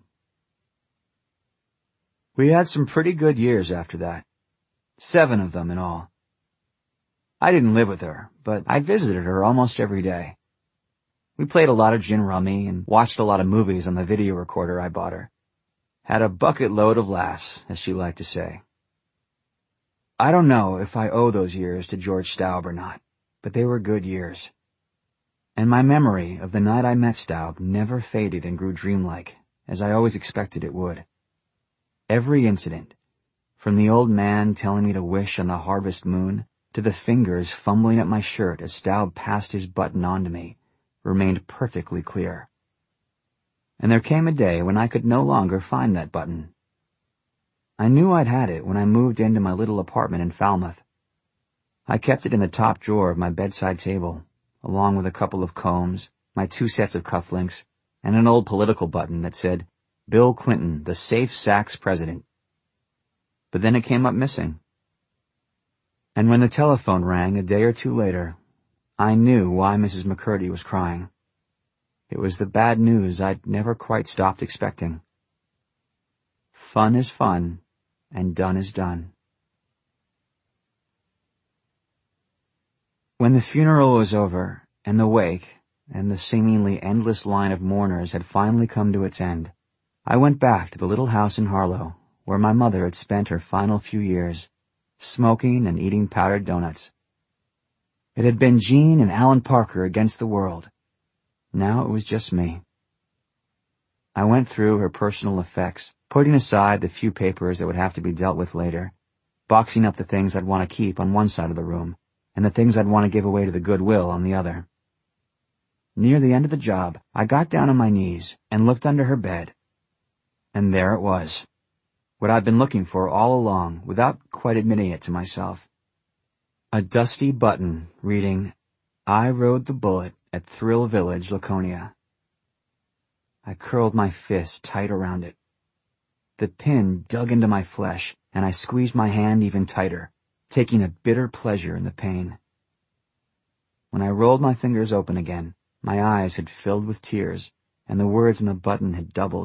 We had some pretty good years after that. 7 of them in all. I didn't live with her, but I visited her almost every day. We played a lot of gin rummy and watched a lot of movies on the video recorder I bought her. Had a bucket load of laughs, as she liked to say. I don't know if I owe those years to George Staub or not, but they were good years. And my memory of the night I met Staub never faded and grew dreamlike, as I always expected it would. Every incident, from the old man telling me to wish on the harvest moon, to the fingers fumbling at my shirt as Staub passed his button on to me, remained perfectly clear. And there came a day when I could no longer find that button. I knew I'd had it when I moved into my little apartment in Falmouth. I kept it in the top drawer of my bedside table, along with a couple of combs, my 2 sets of cufflinks, and an old political button that said, "Bill Clinton, the Safe Sacks President." But then it came up missing. And when the telephone rang a day or 2 later, I knew why Mrs. McCurdy was crying. It was the bad news I'd never quite stopped expecting. Fun is fun, and done is done. When the funeral was over, and the wake, and the seemingly endless line of mourners had finally come to its end, I went back to the little house in Harlow, where my mother had spent her final few years, smoking and eating powdered donuts. It had been Jean and Alan Parker against the world. Now it was just me. I went through her personal effects, putting aside the few papers that would have to be dealt with later, boxing up the things I'd want to keep on one side of the room, and the things I'd want to give away to the Goodwill on the other. Near the end of the job, I got down on my knees and looked under her bed. And there it was. What I'd been looking for all along, without quite admitting it to myself. A dusty button reading, "I rode the bullet at Thrill Village, Laconia." I curled my fist tight around it. The pin dug into my flesh, and I squeezed my hand even tighter, taking a bitter pleasure in the pain. When I rolled my fingers open again, my eyes had filled with tears, and the words in the button had doubled.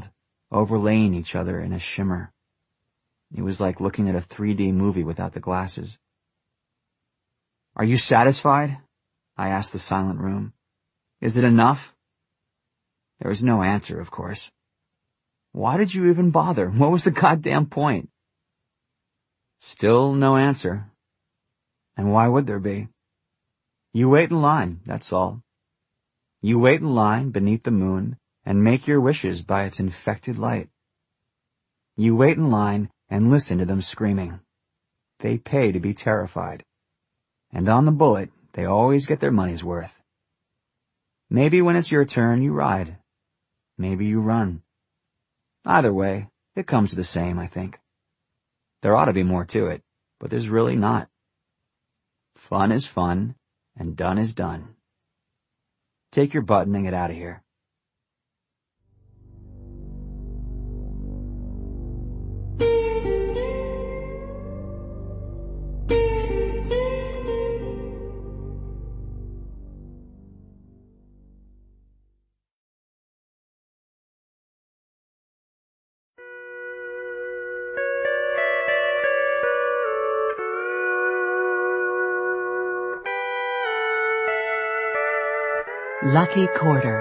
overlaying each other in a shimmer. It was like looking at a 3D movie without the glasses. "Are you satisfied?" I asked the silent room. "Is it enough?" There was no answer, of course. Why did you even bother? What was the goddamn point? Still no answer. And why would there be? You wait in line, that's all. You wait in line beneath the moon and make your wishes by its infected light. You wait in line and listen to them screaming. They pay to be terrified. And on the bullet, they always get their money's worth. Maybe when it's your turn, you ride. Maybe you run. Either way, it comes to the same, I think. There ought to be more to it, but there's really not. Fun is fun, and done is done. Take your button and get out of here. Lucky Quarter.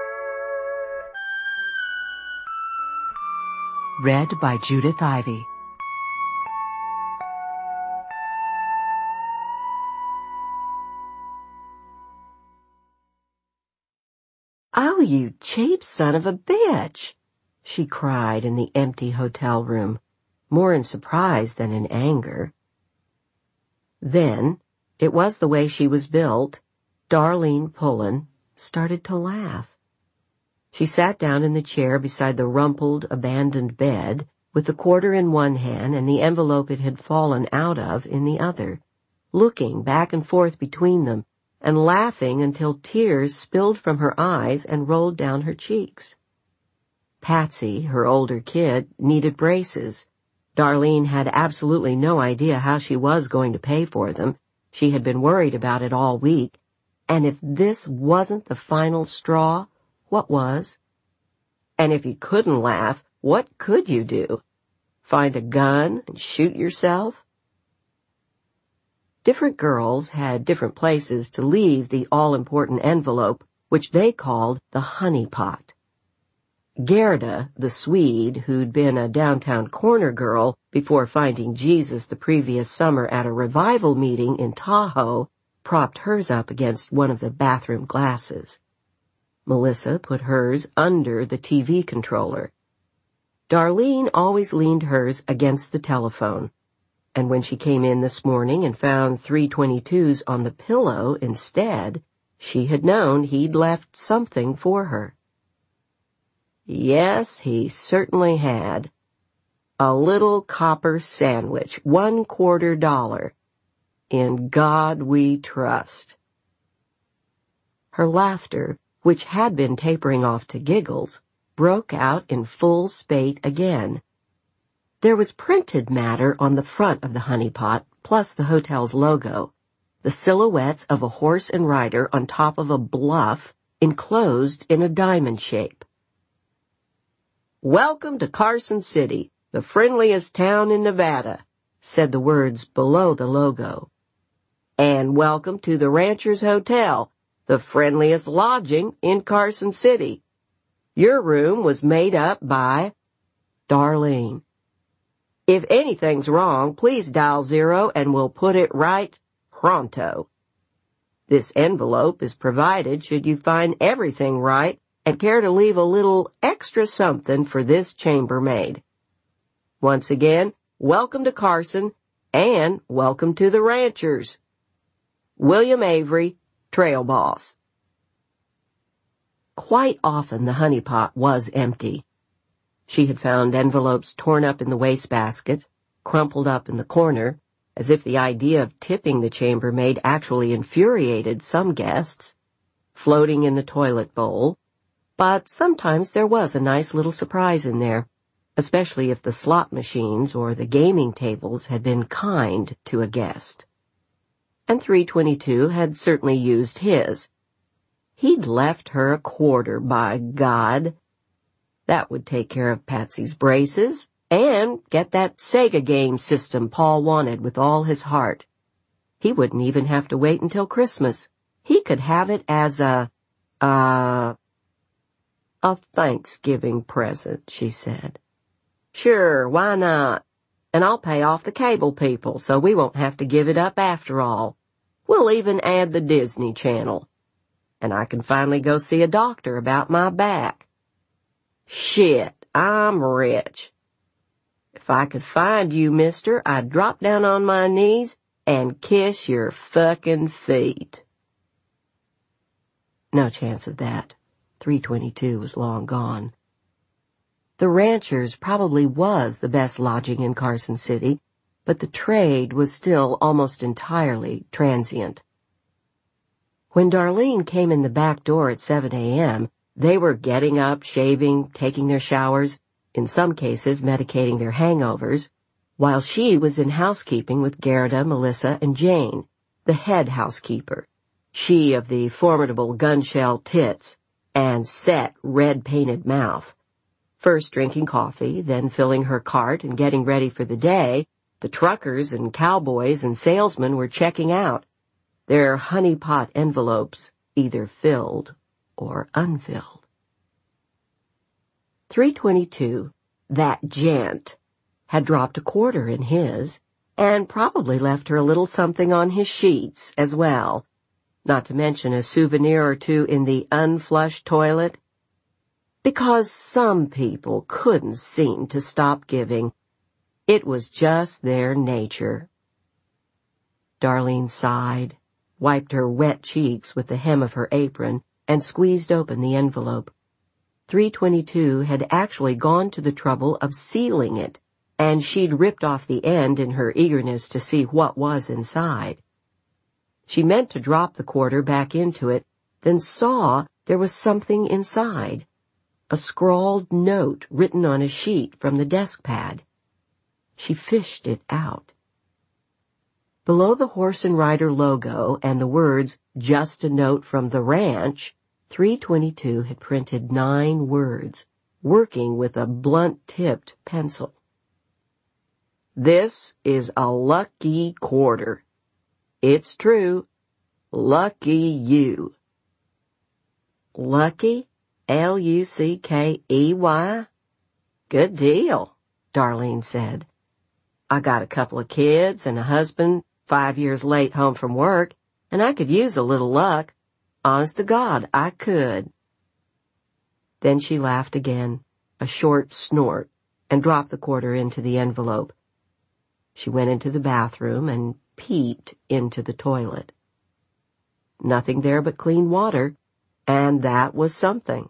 Read by Judith Ivey. "Oh, you cheap son of a bitch!" she cried in the empty hotel room, more in surprise than in anger. Then, it was the way she was built, Darlene Pullen started to laugh. She sat down in the chair beside the rumpled, abandoned bed, with the quarter in one hand and the envelope it had fallen out of in the other, looking back and forth between them, and laughing until tears spilled from her eyes and rolled down her cheeks. Patsy, her older kid, needed braces. Darlene had absolutely no idea how she was going to pay for them. She had been worried about it all week. And if this wasn't the final straw, what was? And if you couldn't laugh, what could you do? Find a gun and shoot yourself? Different girls had different places to leave the all-important envelope, which they called the honey pot. Gerda, the Swede, who'd been a downtown corner girl before finding Jesus the previous summer at a revival meeting in Tahoe, propped hers up against one of the bathroom glasses. Melissa put hers under the TV controller. Darlene always leaned hers against the telephone, and when she came in this morning and found 322s on the pillow instead, she had known he'd left something for her. Yes, he certainly had. A little copper sandwich, $1/4. In God we trust. Her laughter, which had been tapering off to giggles, broke out in full spate again. There was printed matter on the front of the honey pot, plus the hotel's logo, the silhouettes of a horse and rider on top of a bluff enclosed in a diamond shape. "Welcome to Carson City, the friendliest town in Nevada," said the words below the logo. "And welcome to the Ranchers Hotel, the friendliest lodging in Carson City. Your room was made up by Darlene. If anything's wrong, please dial 0 and we'll put it right pronto. This envelope is provided should you find everything right and care to leave a little extra something for this chambermaid. Once again, welcome to Carson and welcome to the Ranchers. William Avery, Trail Boss." Quite often the honey pot was empty. She had found envelopes torn up in the wastebasket, crumpled up in the corner, as if the idea of tipping the chambermaid actually infuriated some guests, floating in the toilet bowl, but sometimes there was a nice little surprise in there, especially if the slot machines or the gaming tables had been kind to a guest. And 322 had certainly used his. He'd left her $1/4, by God. That would take care of Patsy's braces and get that Sega game system Paul wanted with all his heart. He wouldn't even have to wait until Christmas. He could have it as a Thanksgiving present, she said. Sure, why not? And I'll pay off the cable people so we won't have to give it up after all. We'll even add the Disney Channel. And I can finally go see a doctor about my back. Shit, I'm rich. If I could find you, mister, I'd drop down on my knees and kiss your fucking feet. No chance of that. 322 was long gone. The Ranchers probably was the best lodging in Carson City, but the trade was still almost entirely transient. When Darlene came in the back door at 7 a.m., they were getting up, shaving, taking their showers, in some cases medicating their hangovers, while she was in housekeeping with Gerda, Melissa, and Jane, the head housekeeper, she of the formidable gunshell tits and set, red-painted mouth. First drinking coffee, then filling her cart and getting ready for the day, the truckers and cowboys and salesmen were checking out, their honeypot envelopes either filled or unfilled. 322, that gent, had dropped a quarter in his, and probably left her a little something on his sheets as well, not to mention a souvenir or two in the unflushed toilet, because some people couldn't seem to stop giving. It was just their nature. Darlene sighed, wiped her wet cheeks with the hem of her apron, and squeezed open the envelope. 322 had actually gone to the trouble of sealing it, and she'd ripped off the end in her eagerness to see what was inside. She meant to drop the quarter back into it, then saw there was something inside, a scrawled note written on a sheet from the desk pad. She fished it out. Below the horse and rider logo and the words, "Just a note from the ranch," 322 had printed 9 words, working with a blunt-tipped pencil. This is a lucky quarter. It's true. Lucky you. Lucky? Luckey? Good deal, Darlene said. I got a couple of kids and a husband, 5 years late home from work, and I could use a little luck. Honest to God, I could. Then she laughed again, a short snort, and dropped the quarter into the envelope. She went into the bathroom and peeped into the toilet. Nothing there but clean water, and that was something.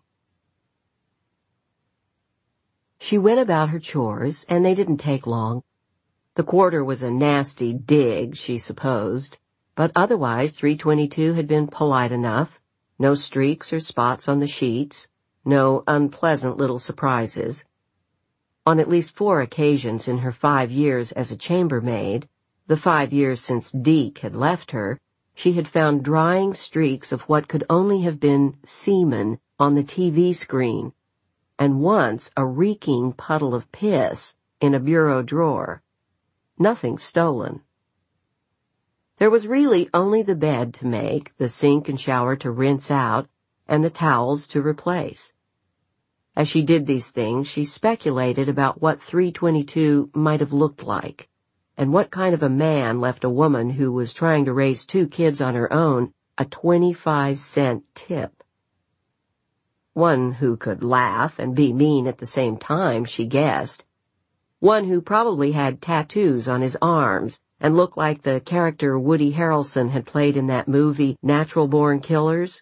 She went about her chores, and they didn't take long. The quarter was a nasty dig, she supposed, but otherwise 322 had been polite enough. No streaks or spots on the sheets, no unpleasant little surprises. On at least 4 occasions in her 5 years as a chambermaid, the 5 years since Deke had left her, she had found drying streaks of what could only have been semen on the TV screen, and once a reeking puddle of piss in a bureau drawer. Nothing stolen. There was really only the bed to make, the sink and shower to rinse out, and the towels to replace. As she did these things, she speculated about what 322 might have looked like, and what kind of a man left a woman who was trying to raise 2 kids on her own a 25-cent tip. One who could laugh and be mean at the same time, she guessed. One who probably had tattoos on his arms and looked like the character Woody Harrelson had played in that movie Natural Born Killers.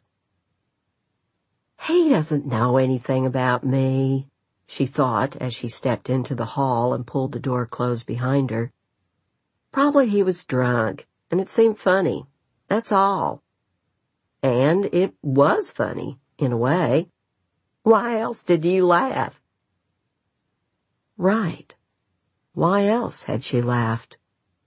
He doesn't know anything about me, she thought as she stepped into the hall and pulled the door closed behind her. Probably he was drunk, and it seemed funny. That's all. And it was funny, in a way. Why else did you laugh? Right. Why else had she laughed?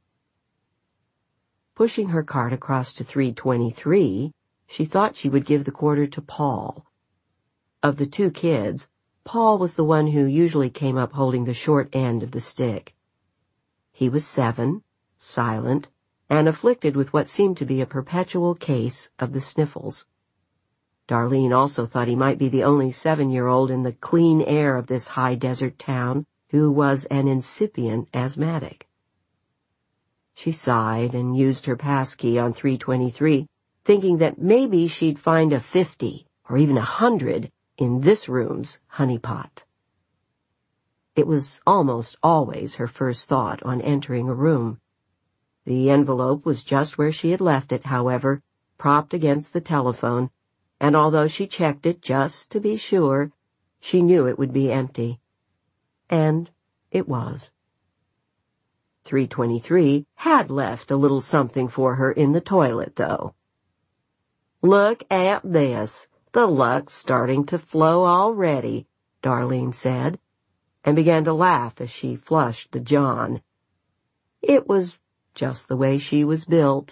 Pushing her cart across to 323, she thought she would give the quarter to Paul. Of the 2 kids, Paul was the one who usually came up holding the short end of the stick. He was 7, silent, and afflicted with what seemed to be a perpetual case of the sniffles. Darlene also thought he might be the only 7-year-old in the clean air of this high desert town who was an incipient asthmatic. She sighed and used her passkey on 323, thinking that maybe she'd find a 50 or even 100 in this room's honeypot. It was almost always her first thought on entering a room. The envelope was just where she had left it, however, propped against the telephone, and although she checked it just to be sure, she knew it would be empty. And it was. 323 had left a little something for her in the toilet, though. "Look at this. The luck's starting to flow already," Darlene said, and began to laugh as she flushed the John. It was just the way she was built.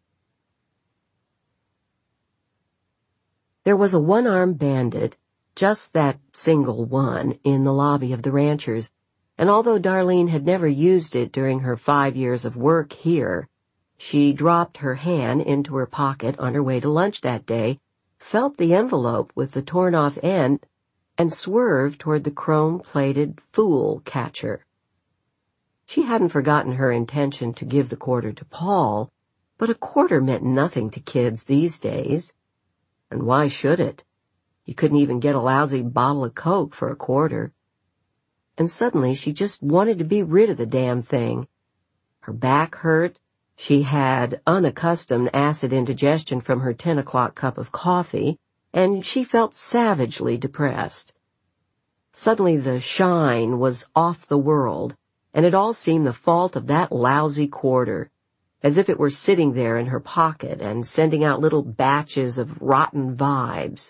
There was a one-armed bandit, just that single one, in the lobby of the Ranchers, and although Darlene had never used it during her 5 years of work here, she dropped her hand into her pocket on her way to lunch that day, felt the envelope with the torn-off end, and swerved toward the chrome-plated fool catcher. She hadn't forgotten her intention to give the quarter to Paul, but a quarter meant nothing to kids these days. And why should it? You couldn't even get a lousy bottle of Coke for a quarter. And suddenly she just wanted to be rid of the damn thing. Her back hurt. She had unaccustomed acid indigestion from her 10 o'clock cup of coffee, and she felt savagely depressed. Suddenly the shine was off the world, and it all seemed the fault of that lousy quarter, as if it were sitting there in her pocket and sending out little batches of rotten vibes.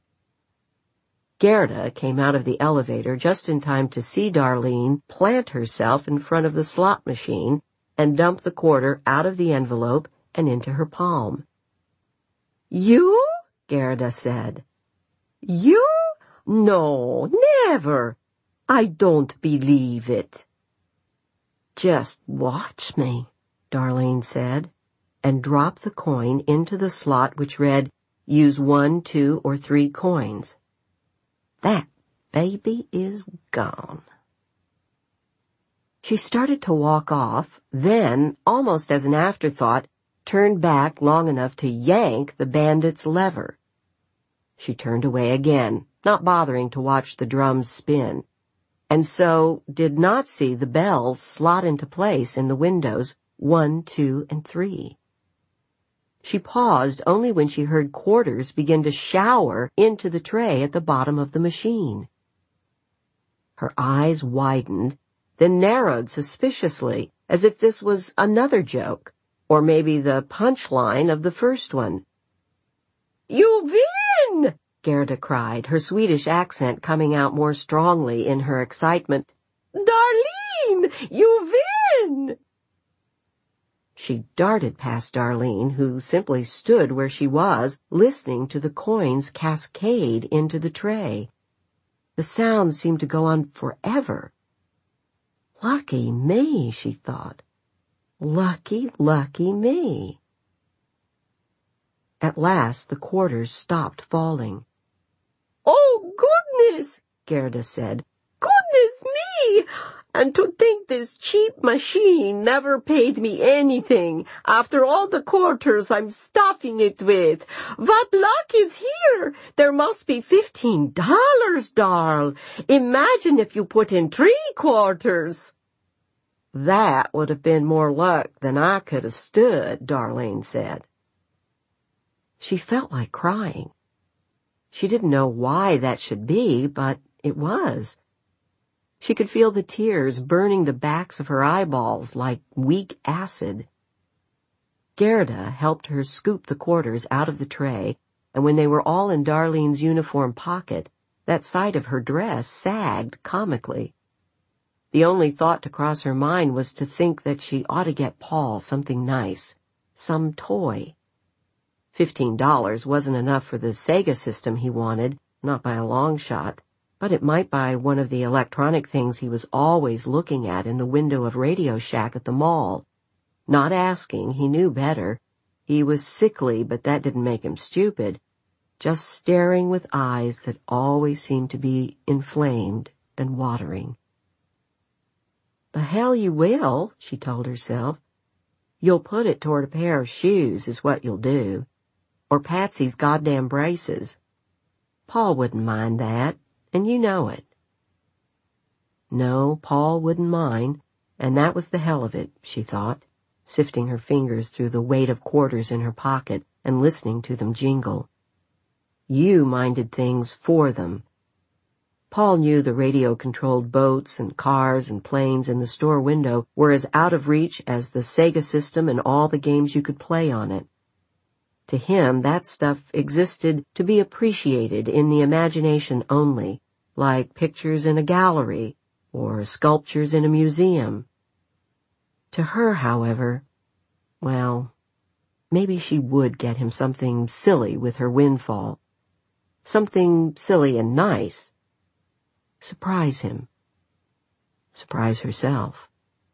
Gerda came out of the elevator just in time to see Darlene plant herself in front of the slot machine and dump the quarter out of the envelope and into her palm. "You?" Gerda said. "You? No, never. I don't believe it." "Just watch me," Darlene said, and dropped the coin into the slot which read, "Use 1, 2, or 3 coins." "That baby is gone." She started to walk off, then, almost as an afterthought, turned back long enough to yank the bandit's lever. She turned away again, not bothering to watch the drums spin, and so did not see the bells slot into place in the windows 1, 2, and 3. She paused only when she heard quarters begin to shower into the tray at the bottom of the machine. Her eyes widened, then narrowed suspiciously, as if this was another joke, or maybe the punchline of the first one. "You win!" Gerda cried, her Swedish accent coming out more strongly in her excitement. "Darlene, you win!" She darted past Darlene, who simply stood where she was, listening to the coins cascade into the tray. The sound seemed to go on forever. Lucky me, she thought. Lucky, lucky me. At last the quarters stopped falling. "Oh, goodness," Gerda said. "Goodness me! And to think this cheap machine never paid me anything after all the quarters I'm stuffing it with. What luck is here? There must be $15, Darl. Imagine if you put in 3 quarters. "That would have been more luck than I could have stood," Darlene said. She felt like crying. She didn't know why that should be, but it was. She could feel the tears burning the backs of her eyeballs like weak acid. Gerda helped her scoop the quarters out of the tray, and when they were all in Darlene's uniform pocket, that side of her dress sagged comically. The only thought to cross her mind was to think that she ought to get Paul something nice, some toy. $15 wasn't enough for the Sega system he wanted, not by a long shot, But it might buy one of the electronic things he was always looking at in the window of Radio Shack at the mall. Not asking, he knew better. He was sickly, but that didn't make him stupid. Just staring with eyes that always seemed to be inflamed and watering. The hell you will, she told herself. You'll put it toward a pair of shoes is what you'll do. Or Patsy's goddamn braces. Paul wouldn't mind that, and you know it. No, Paul wouldn't mind, and that was the hell of it, she thought, sifting her fingers through the weight of quarters in her pocket and listening to them jingle. You minded things for them. Paul knew the radio-controlled boats and cars and planes in the store window were as out of reach as the Sega system and all the games you could play on it. To him, that stuff existed to be appreciated in the imagination only, like pictures in a gallery or sculptures in a museum. To her, however, well, maybe she would get him something silly with her windfall. Something silly and nice. Surprise him. Surprise herself.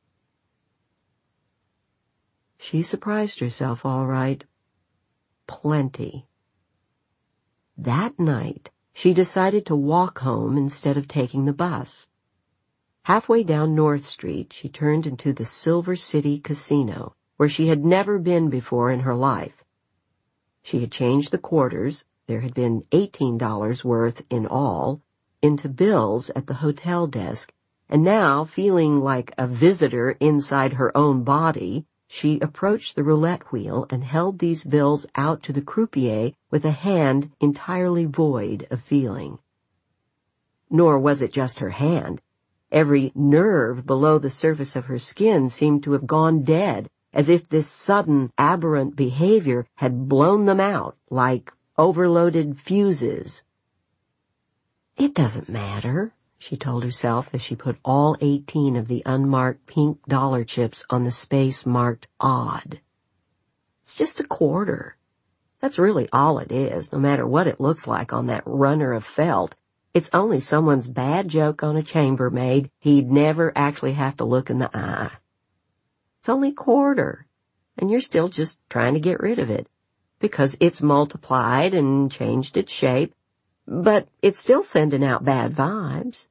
She surprised herself all right. Plenty. That night, she decided to walk home instead of taking the bus. Halfway down North Street, she turned into the Silver City Casino, where she had never been before in her life. She had changed the quarters, there had been $18 worth in all, into bills at the hotel desk, and now, feeling like a visitor inside her own body, she approached the roulette wheel and held these bills out to the croupier with a hand entirely void of feeling. Nor was it just her hand. Every nerve below the surface of her skin seemed to have gone dead, as if this sudden, aberrant behavior had blown them out like overloaded fuses. It doesn't matter, she told herself as she put all 18 of the unmarked pink dollar chips on the space marked odd. It's just a quarter. That's really all it is, no matter what it looks like on that runner of felt. It's only someone's bad joke on a chambermaid he'd never actually have to look in the eye. It's only a quarter, and you're still just trying to get rid of it, because it's multiplied and changed its shape, but it's still sending out bad vibes.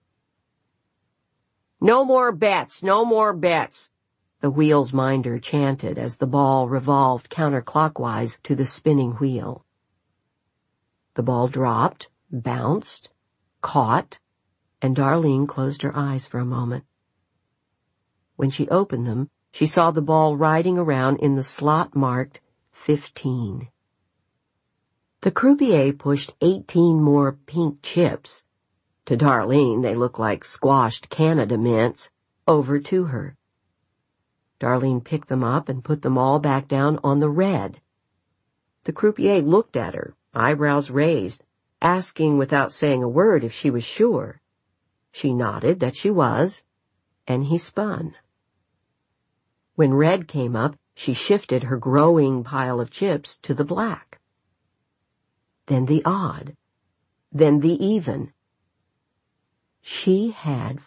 No more bets, no more bets, the wheel's minder chanted as the ball revolved counterclockwise to the spinning wheel. The ball dropped, bounced, caught, and Darlene closed her eyes for a moment. When she opened them, she saw the ball riding around in the slot marked 15. The croupier pushed 18 more pink chips. To Darlene, they looked like squashed Canada mints, over to her. Darlene picked them up and put them all back down on the red. The croupier looked at her, eyebrows raised, asking without saying a word if she was sure. She nodded that she was, and he spun. When red came up, she shifted her growing pile of chips to the black. Then the odd. Then the even. She had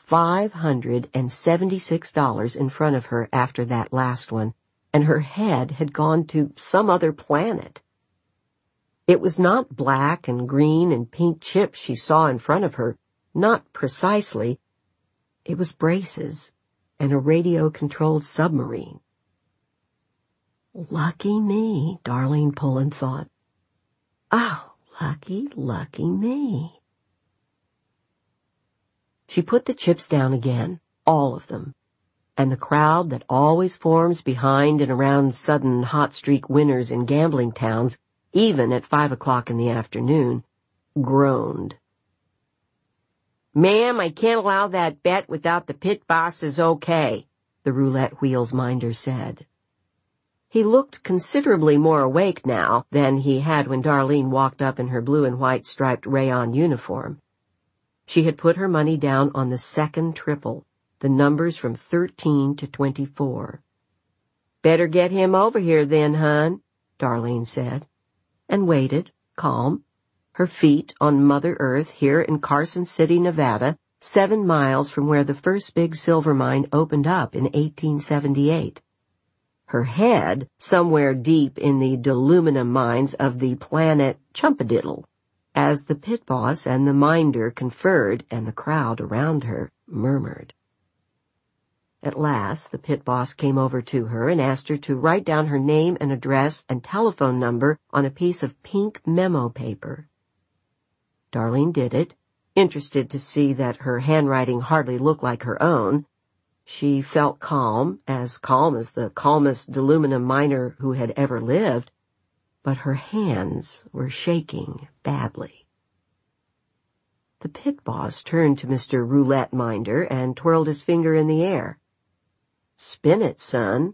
$576 in front of her after that last one, and her head had gone to some other planet. It was not black and green and pink chips she saw in front of her, not precisely. It was braces and a radio-controlled submarine. Lucky me, Darlene Pullen thought. Oh, lucky, lucky me. She put the chips down again, all of them, and the crowd that always forms behind and around sudden hot streak winners in gambling towns, even at 5 o'clock in the afternoon, groaned. Ma'am, I can't allow that bet without the pit boss's okay, the roulette wheel's minder said. He looked considerably more awake now than he had when Darlene walked up in her blue and white striped rayon uniform. She had put her money down on the second triple, the numbers from 13 to 24. Better get him over here then, hun, Darlene said, and waited, calm, her feet on Mother Earth here in Carson City, Nevada, 7 miles from where the first big silver mine opened up in 1878. Her head somewhere deep in the doluminum mines of the planet Chumpadiddle, as the pit boss and the minder conferred and the crowd around her murmured. At last, the pit boss came over to her and asked her to write down her name and address and telephone number on a piece of pink memo paper. Darlene did it, interested to see that her handwriting hardly looked like her own. She felt calm as the calmest doluminum miner who had ever lived, but her hands were shaking badly. The pit boss turned to Mr. Roulette Minder and twirled his finger in the air. "Spin it, son."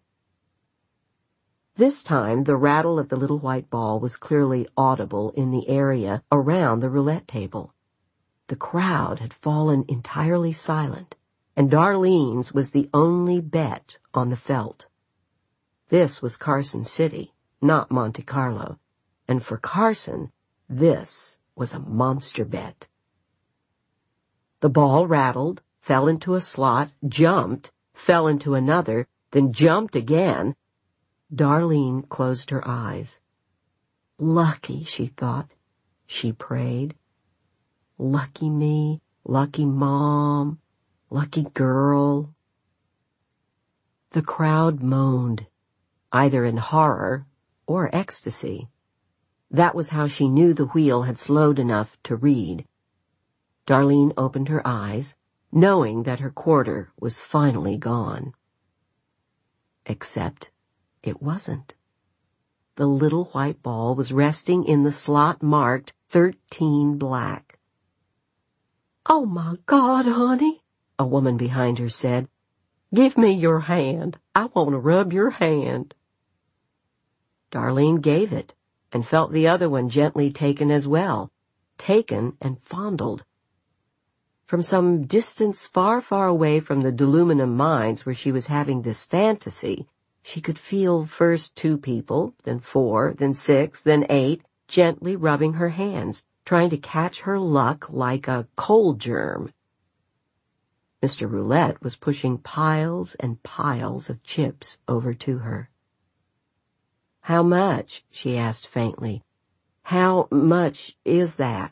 This time the rattle of the little white ball was clearly audible in the area around the roulette table. The crowd had fallen entirely silent, and Darlene's was the only bet on the felt. This was Carson City, not Monte Carlo, and for Carson, this was a monster bet. The ball rattled, fell into a slot, jumped, fell into another, then jumped again. Darlene closed her eyes. Lucky, she thought. She prayed. Lucky me, lucky Mom, lucky girl. The crowd moaned, either in horror or ecstasy. That was how she knew the wheel had slowed enough to read. Darlene opened her eyes, knowing that her quarter was finally gone. Except it wasn't. The little white ball was resting in the slot marked 13 black. "Oh, my God, honey," a woman behind her said. "Give me your hand. I want to rub your hand." Darlene gave it and felt the other one gently taken as well, taken and fondled. From some distance far, far away from the doluminum mines where she was having this fantasy, she could feel first 2 people, then 4, then 6, then 8, gently rubbing her hands, trying to catch her luck like a cold germ. Mr. Roulette was pushing piles and piles of chips over to her. "How much?" she asked faintly. "How much is that?"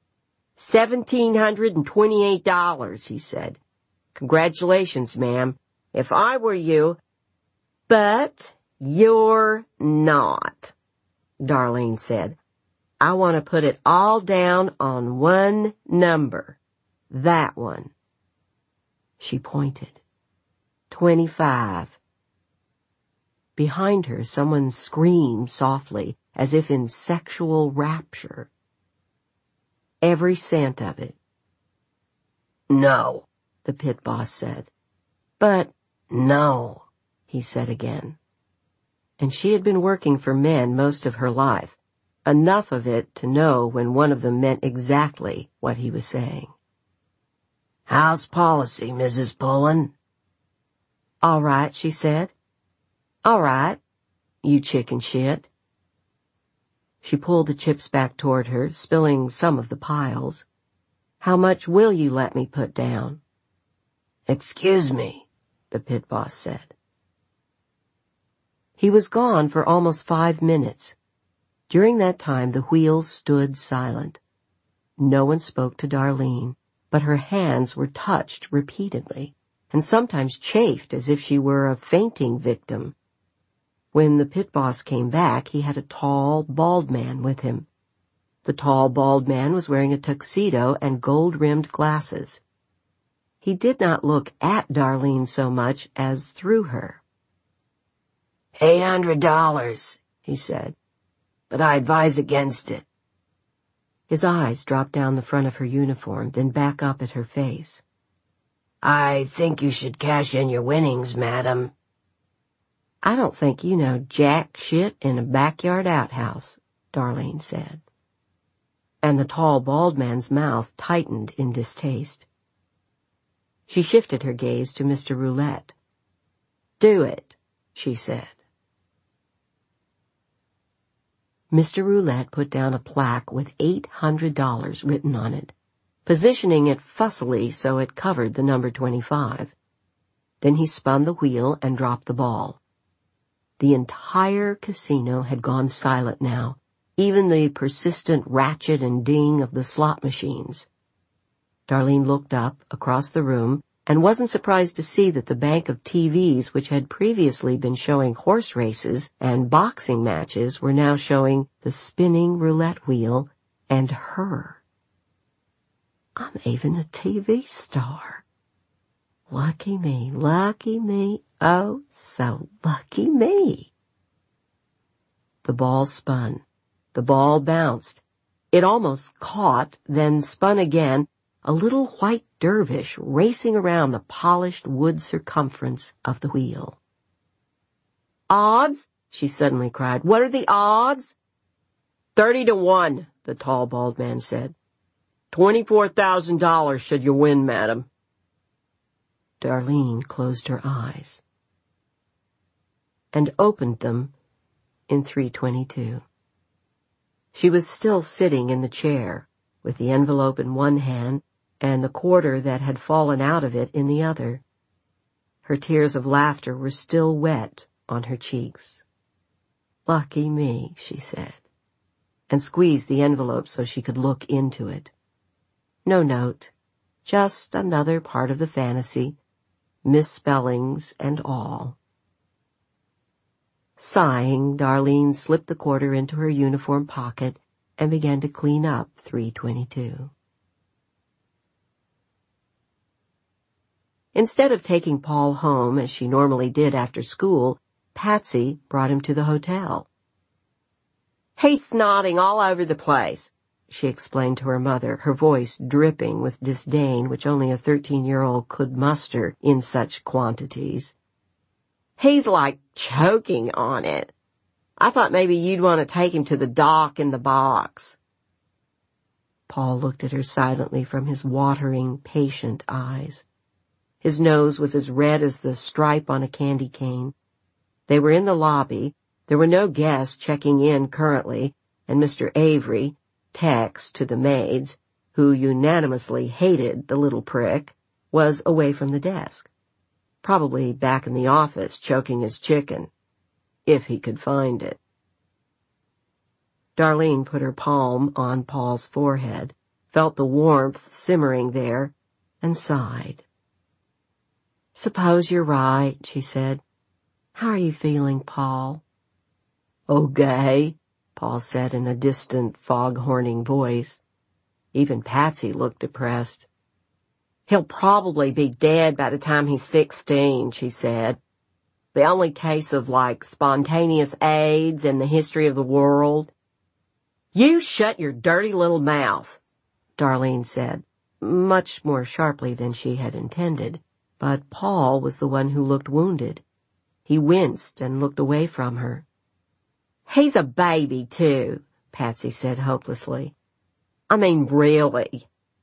$1,728, he said. "Congratulations, ma'am. If I were you—" "But you're not," Darlene said. "I want to put it all down on one number. That one." She pointed. 25. Behind her, someone screamed softly, as if in sexual rapture. "Every cent of it." "No," the pit boss said. "But no," he said again. And she had been working for men most of her life, enough of it to know when one of them meant exactly what he was saying. "How's policy, Mrs. Pullen?" "All right," she said. "All right, you chicken shit." She pulled the chips back toward her, spilling some of the piles. "How much will you let me put down?" "Excuse me," the pit boss said. He was gone for almost 5 minutes. During that time, the wheel stood silent. No one spoke to Darlene, but her hands were touched repeatedly, and sometimes chafed as if she were a fainting victim. When the pit boss came back, he had a tall, bald man with him. The tall, bald man was wearing a tuxedo and gold-rimmed glasses. He did not look at Darlene so much as through her. $800, he said, "but I advise against it." His eyes dropped down the front of her uniform, then back up at her face. "I think you should cash in your winnings, madam." "I don't think you know jack shit in a backyard outhouse," Darlene said. And the tall, bald man's mouth tightened in distaste. She shifted her gaze to Mr. Roulette. "Do it," she said. Mr. Roulette put down a plaque with $800 written on it, positioning it fussily so it covered the number 25. Then he spun the wheel and dropped the ball. The entire casino had gone silent now, even the persistent ratchet and ding of the slot machines. Darlene looked up across the room and wasn't surprised to see that the bank of TVs which had previously been showing horse races and boxing matches were now showing the spinning roulette wheel and her. I'm even a TV star. Lucky me, oh, so lucky me. The ball spun. The ball bounced. It almost caught, then spun again, a little white dervish racing around the polished wood circumference of the wheel. Odds? She suddenly cried. What are the odds? 30-1, the tall, bald man said. $24,000 should you win, madam. Darlene closed her eyes and opened them in 3:22. She was still sitting in the chair, with the envelope in one hand and the quarter that had fallen out of it in the other. Her tears of laughter were still wet on her cheeks. Lucky me, she said, and squeezed the envelope so she could look into it. No note, just another part of the fantasy, misspellings and all. Sighing, Darlene slipped the quarter into her uniform pocket and began to clean up 3:22. Instead of taking Paul home as she normally did after school, Patsy brought him to the hotel. He's snotting all over the place, she explained to her mother, her voice dripping with disdain which only a 13-year-old could muster in such quantities. He's like choking on it. I thought maybe you'd want to take him to the doc in the box. Paul looked at her silently from his watering, patient eyes. His nose was as red as the stripe on a candy cane. They were in the lobby. There were no guests checking in currently, and Mr. Avery, Tex to the maids, who unanimously hated the little prick, was away from the desk. Probably back in the office choking his chicken, if he could find it. Darlene put her palm on Paul's forehead, felt the warmth simmering there, and sighed. Suppose you're right, she said. How are you feeling, Paul? Okay, Paul said in a distant, fog-horning voice. Even Patsy looked depressed. He'll probably be dead by the time he's 16, she said. The only case of, spontaneous AIDS in the history of the world. You shut your dirty little mouth, Darlene said, much more sharply than she had intended. But Paul was the one who looked wounded. He winced and looked away from her. He's a baby, too, Patsy said hopelessly. I mean, really.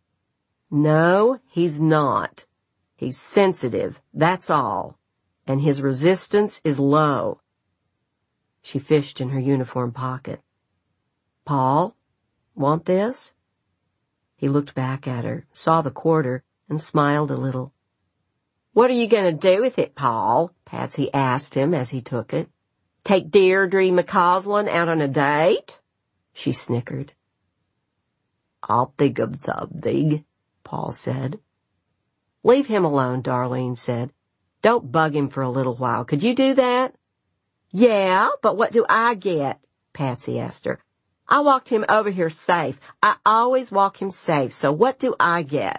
No, he's not. He's sensitive, that's all. And his resistance is low. She fished in her uniform pocket. Paul, want this? He looked back at her, saw the quarter, and smiled a little. What are you going to do with it, Paul? Patsy asked him as he took it. Take Deirdre McCausland out on a date? She snickered. I'll think of something, Paul said. Leave him alone, Darlene said. Don't bug him for a little while. Could you do that? Yeah, but what do I get? Patsy asked her. I walked him over here safe. I always walk him safe, so what do I get?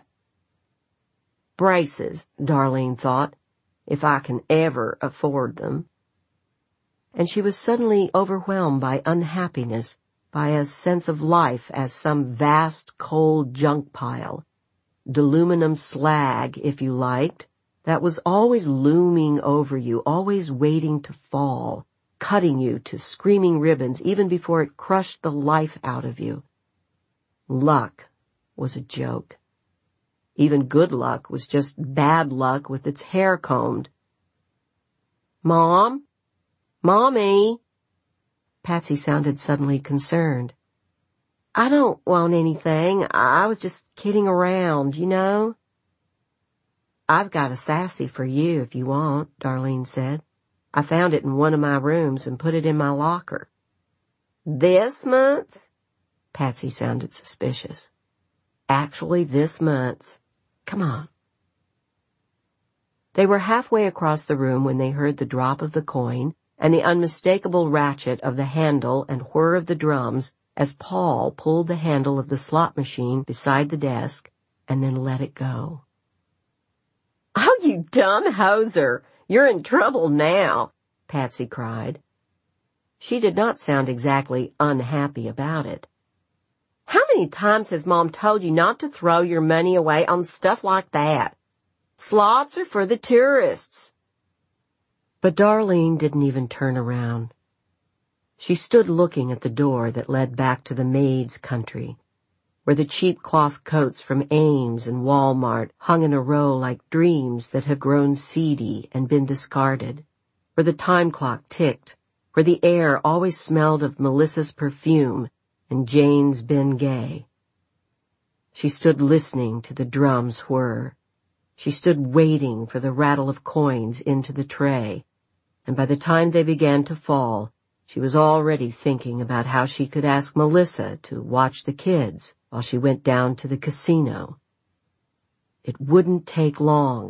Braces, Darlene thought, if I can ever afford them. And she was suddenly overwhelmed by unhappiness, by a sense of life as some vast cold junk pile, aluminum slag, if you liked, that was always looming over you, always waiting to fall, cutting you to screaming ribbons even before it crushed the life out of you. Luck was a joke. Even good luck was just bad luck with its hair combed. Mom? Mommy? Patsy sounded suddenly concerned. I don't want anything. I was just kidding around, you know. I've got a sassy for you if you want, Darlene said. I found it in one of my rooms and put it in my locker. This month? Patsy sounded suspicious. Actually, this month's. Come on. They were halfway across the room when they heard the drop of the coin and the unmistakable ratchet of the handle and whir of the drums as Paul pulled the handle of the slot machine beside the desk and then let it go. Oh, you dumb hoser! You're in trouble now, Patsy cried. She did not sound exactly unhappy about it. How many times has Mom told you not to throw your money away on stuff like that? Slots are for the tourists. But Darlene didn't even turn around. She stood looking at the door that led back to the maid's country, where the cheap cloth coats from Ames and Walmart hung in a row like dreams that had grown seedy and been discarded, where the time clock ticked, where the air always smelled of Melissa's perfume and Jane's Ben Gay. She stood listening to the drums whir. She stood waiting for the rattle of coins into the tray, and by the time they began to fall, she was already thinking about how she could ask Melissa to watch the kids while she went down to the casino. It wouldn't take long.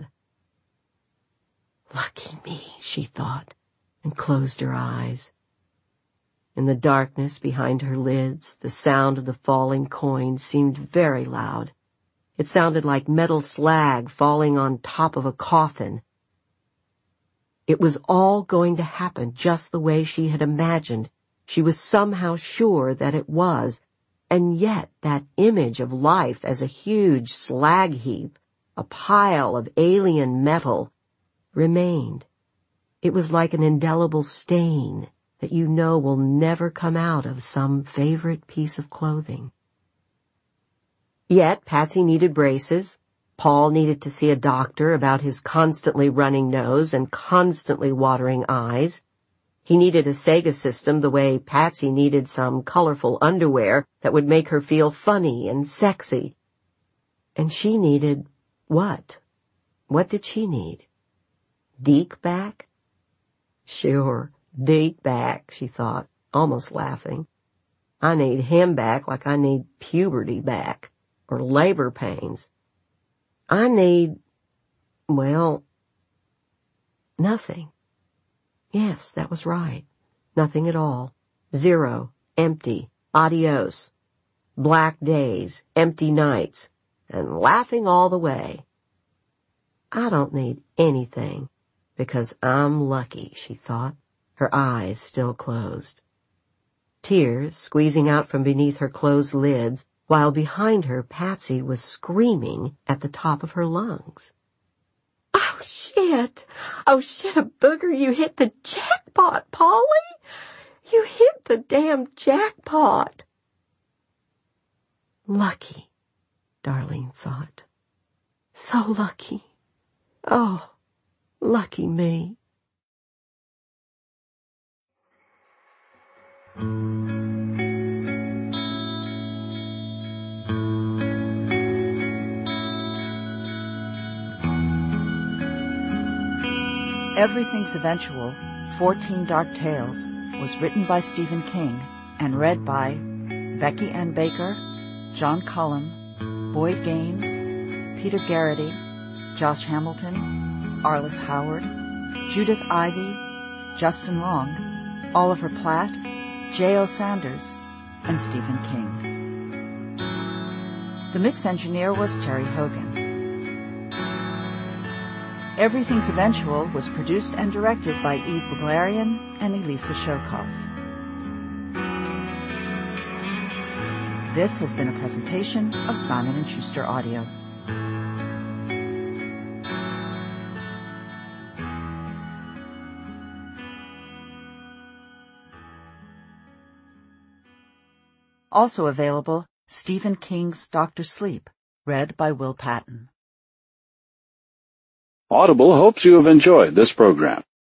Lucky me, she thought, and closed her eyes. In the darkness behind her lids, the sound of the falling coins seemed very loud. It sounded like metal slag falling on top of a coffin. It was all going to happen just the way she had imagined. She was somehow sure that it was, and yet that image of life as a huge slag heap, a pile of alien metal, remained. It was like an indelible stain that you know will never come out of some favorite piece of clothing. Yet Patsy needed braces. Paul needed to see a doctor about his constantly running nose and constantly watering eyes. He needed a Sega system the way Patsy needed some colorful underwear that would make her feel funny and sexy. And she needed what? What did she need? Deke back? Sure, Deke back, she thought, almost laughing. I need him back like I need puberty back, or labor pains. I need, well, nothing. Yes, that was right. Nothing at all. Zero. Empty. Adios. Black days. Empty nights. And laughing all the way. I don't need anything, because I'm lucky, she thought, her eyes still closed. Tears squeezing out from beneath her closed lids, while behind her Patsy was screaming at the top of her lungs. Oh, shit! Oh, shit, a booger, you hit the jackpot, Polly! You hit the damn jackpot! Lucky, Darlene thought. So lucky. Oh, lucky me. Everything's Eventual, 14 Dark Tales, was written by Stephen King and read by Becky Ann Baker, John Cullum, Boyd Gaines, Peter Garrity, Josh Hamilton, Arliss Howard, Judith Ivey, Justin Long, Oliver Platt, J.O. Sanders, and Stephen King. The mix engineer was Terry Hogan. Everything's Eventual was produced and directed by Eve Buglarian and Elisa Shokov. This has been a presentation of Simon & Schuster Audio. Also available, Stephen King's Dr. Sleep, read by Will Patton. Audible hopes you have enjoyed this program.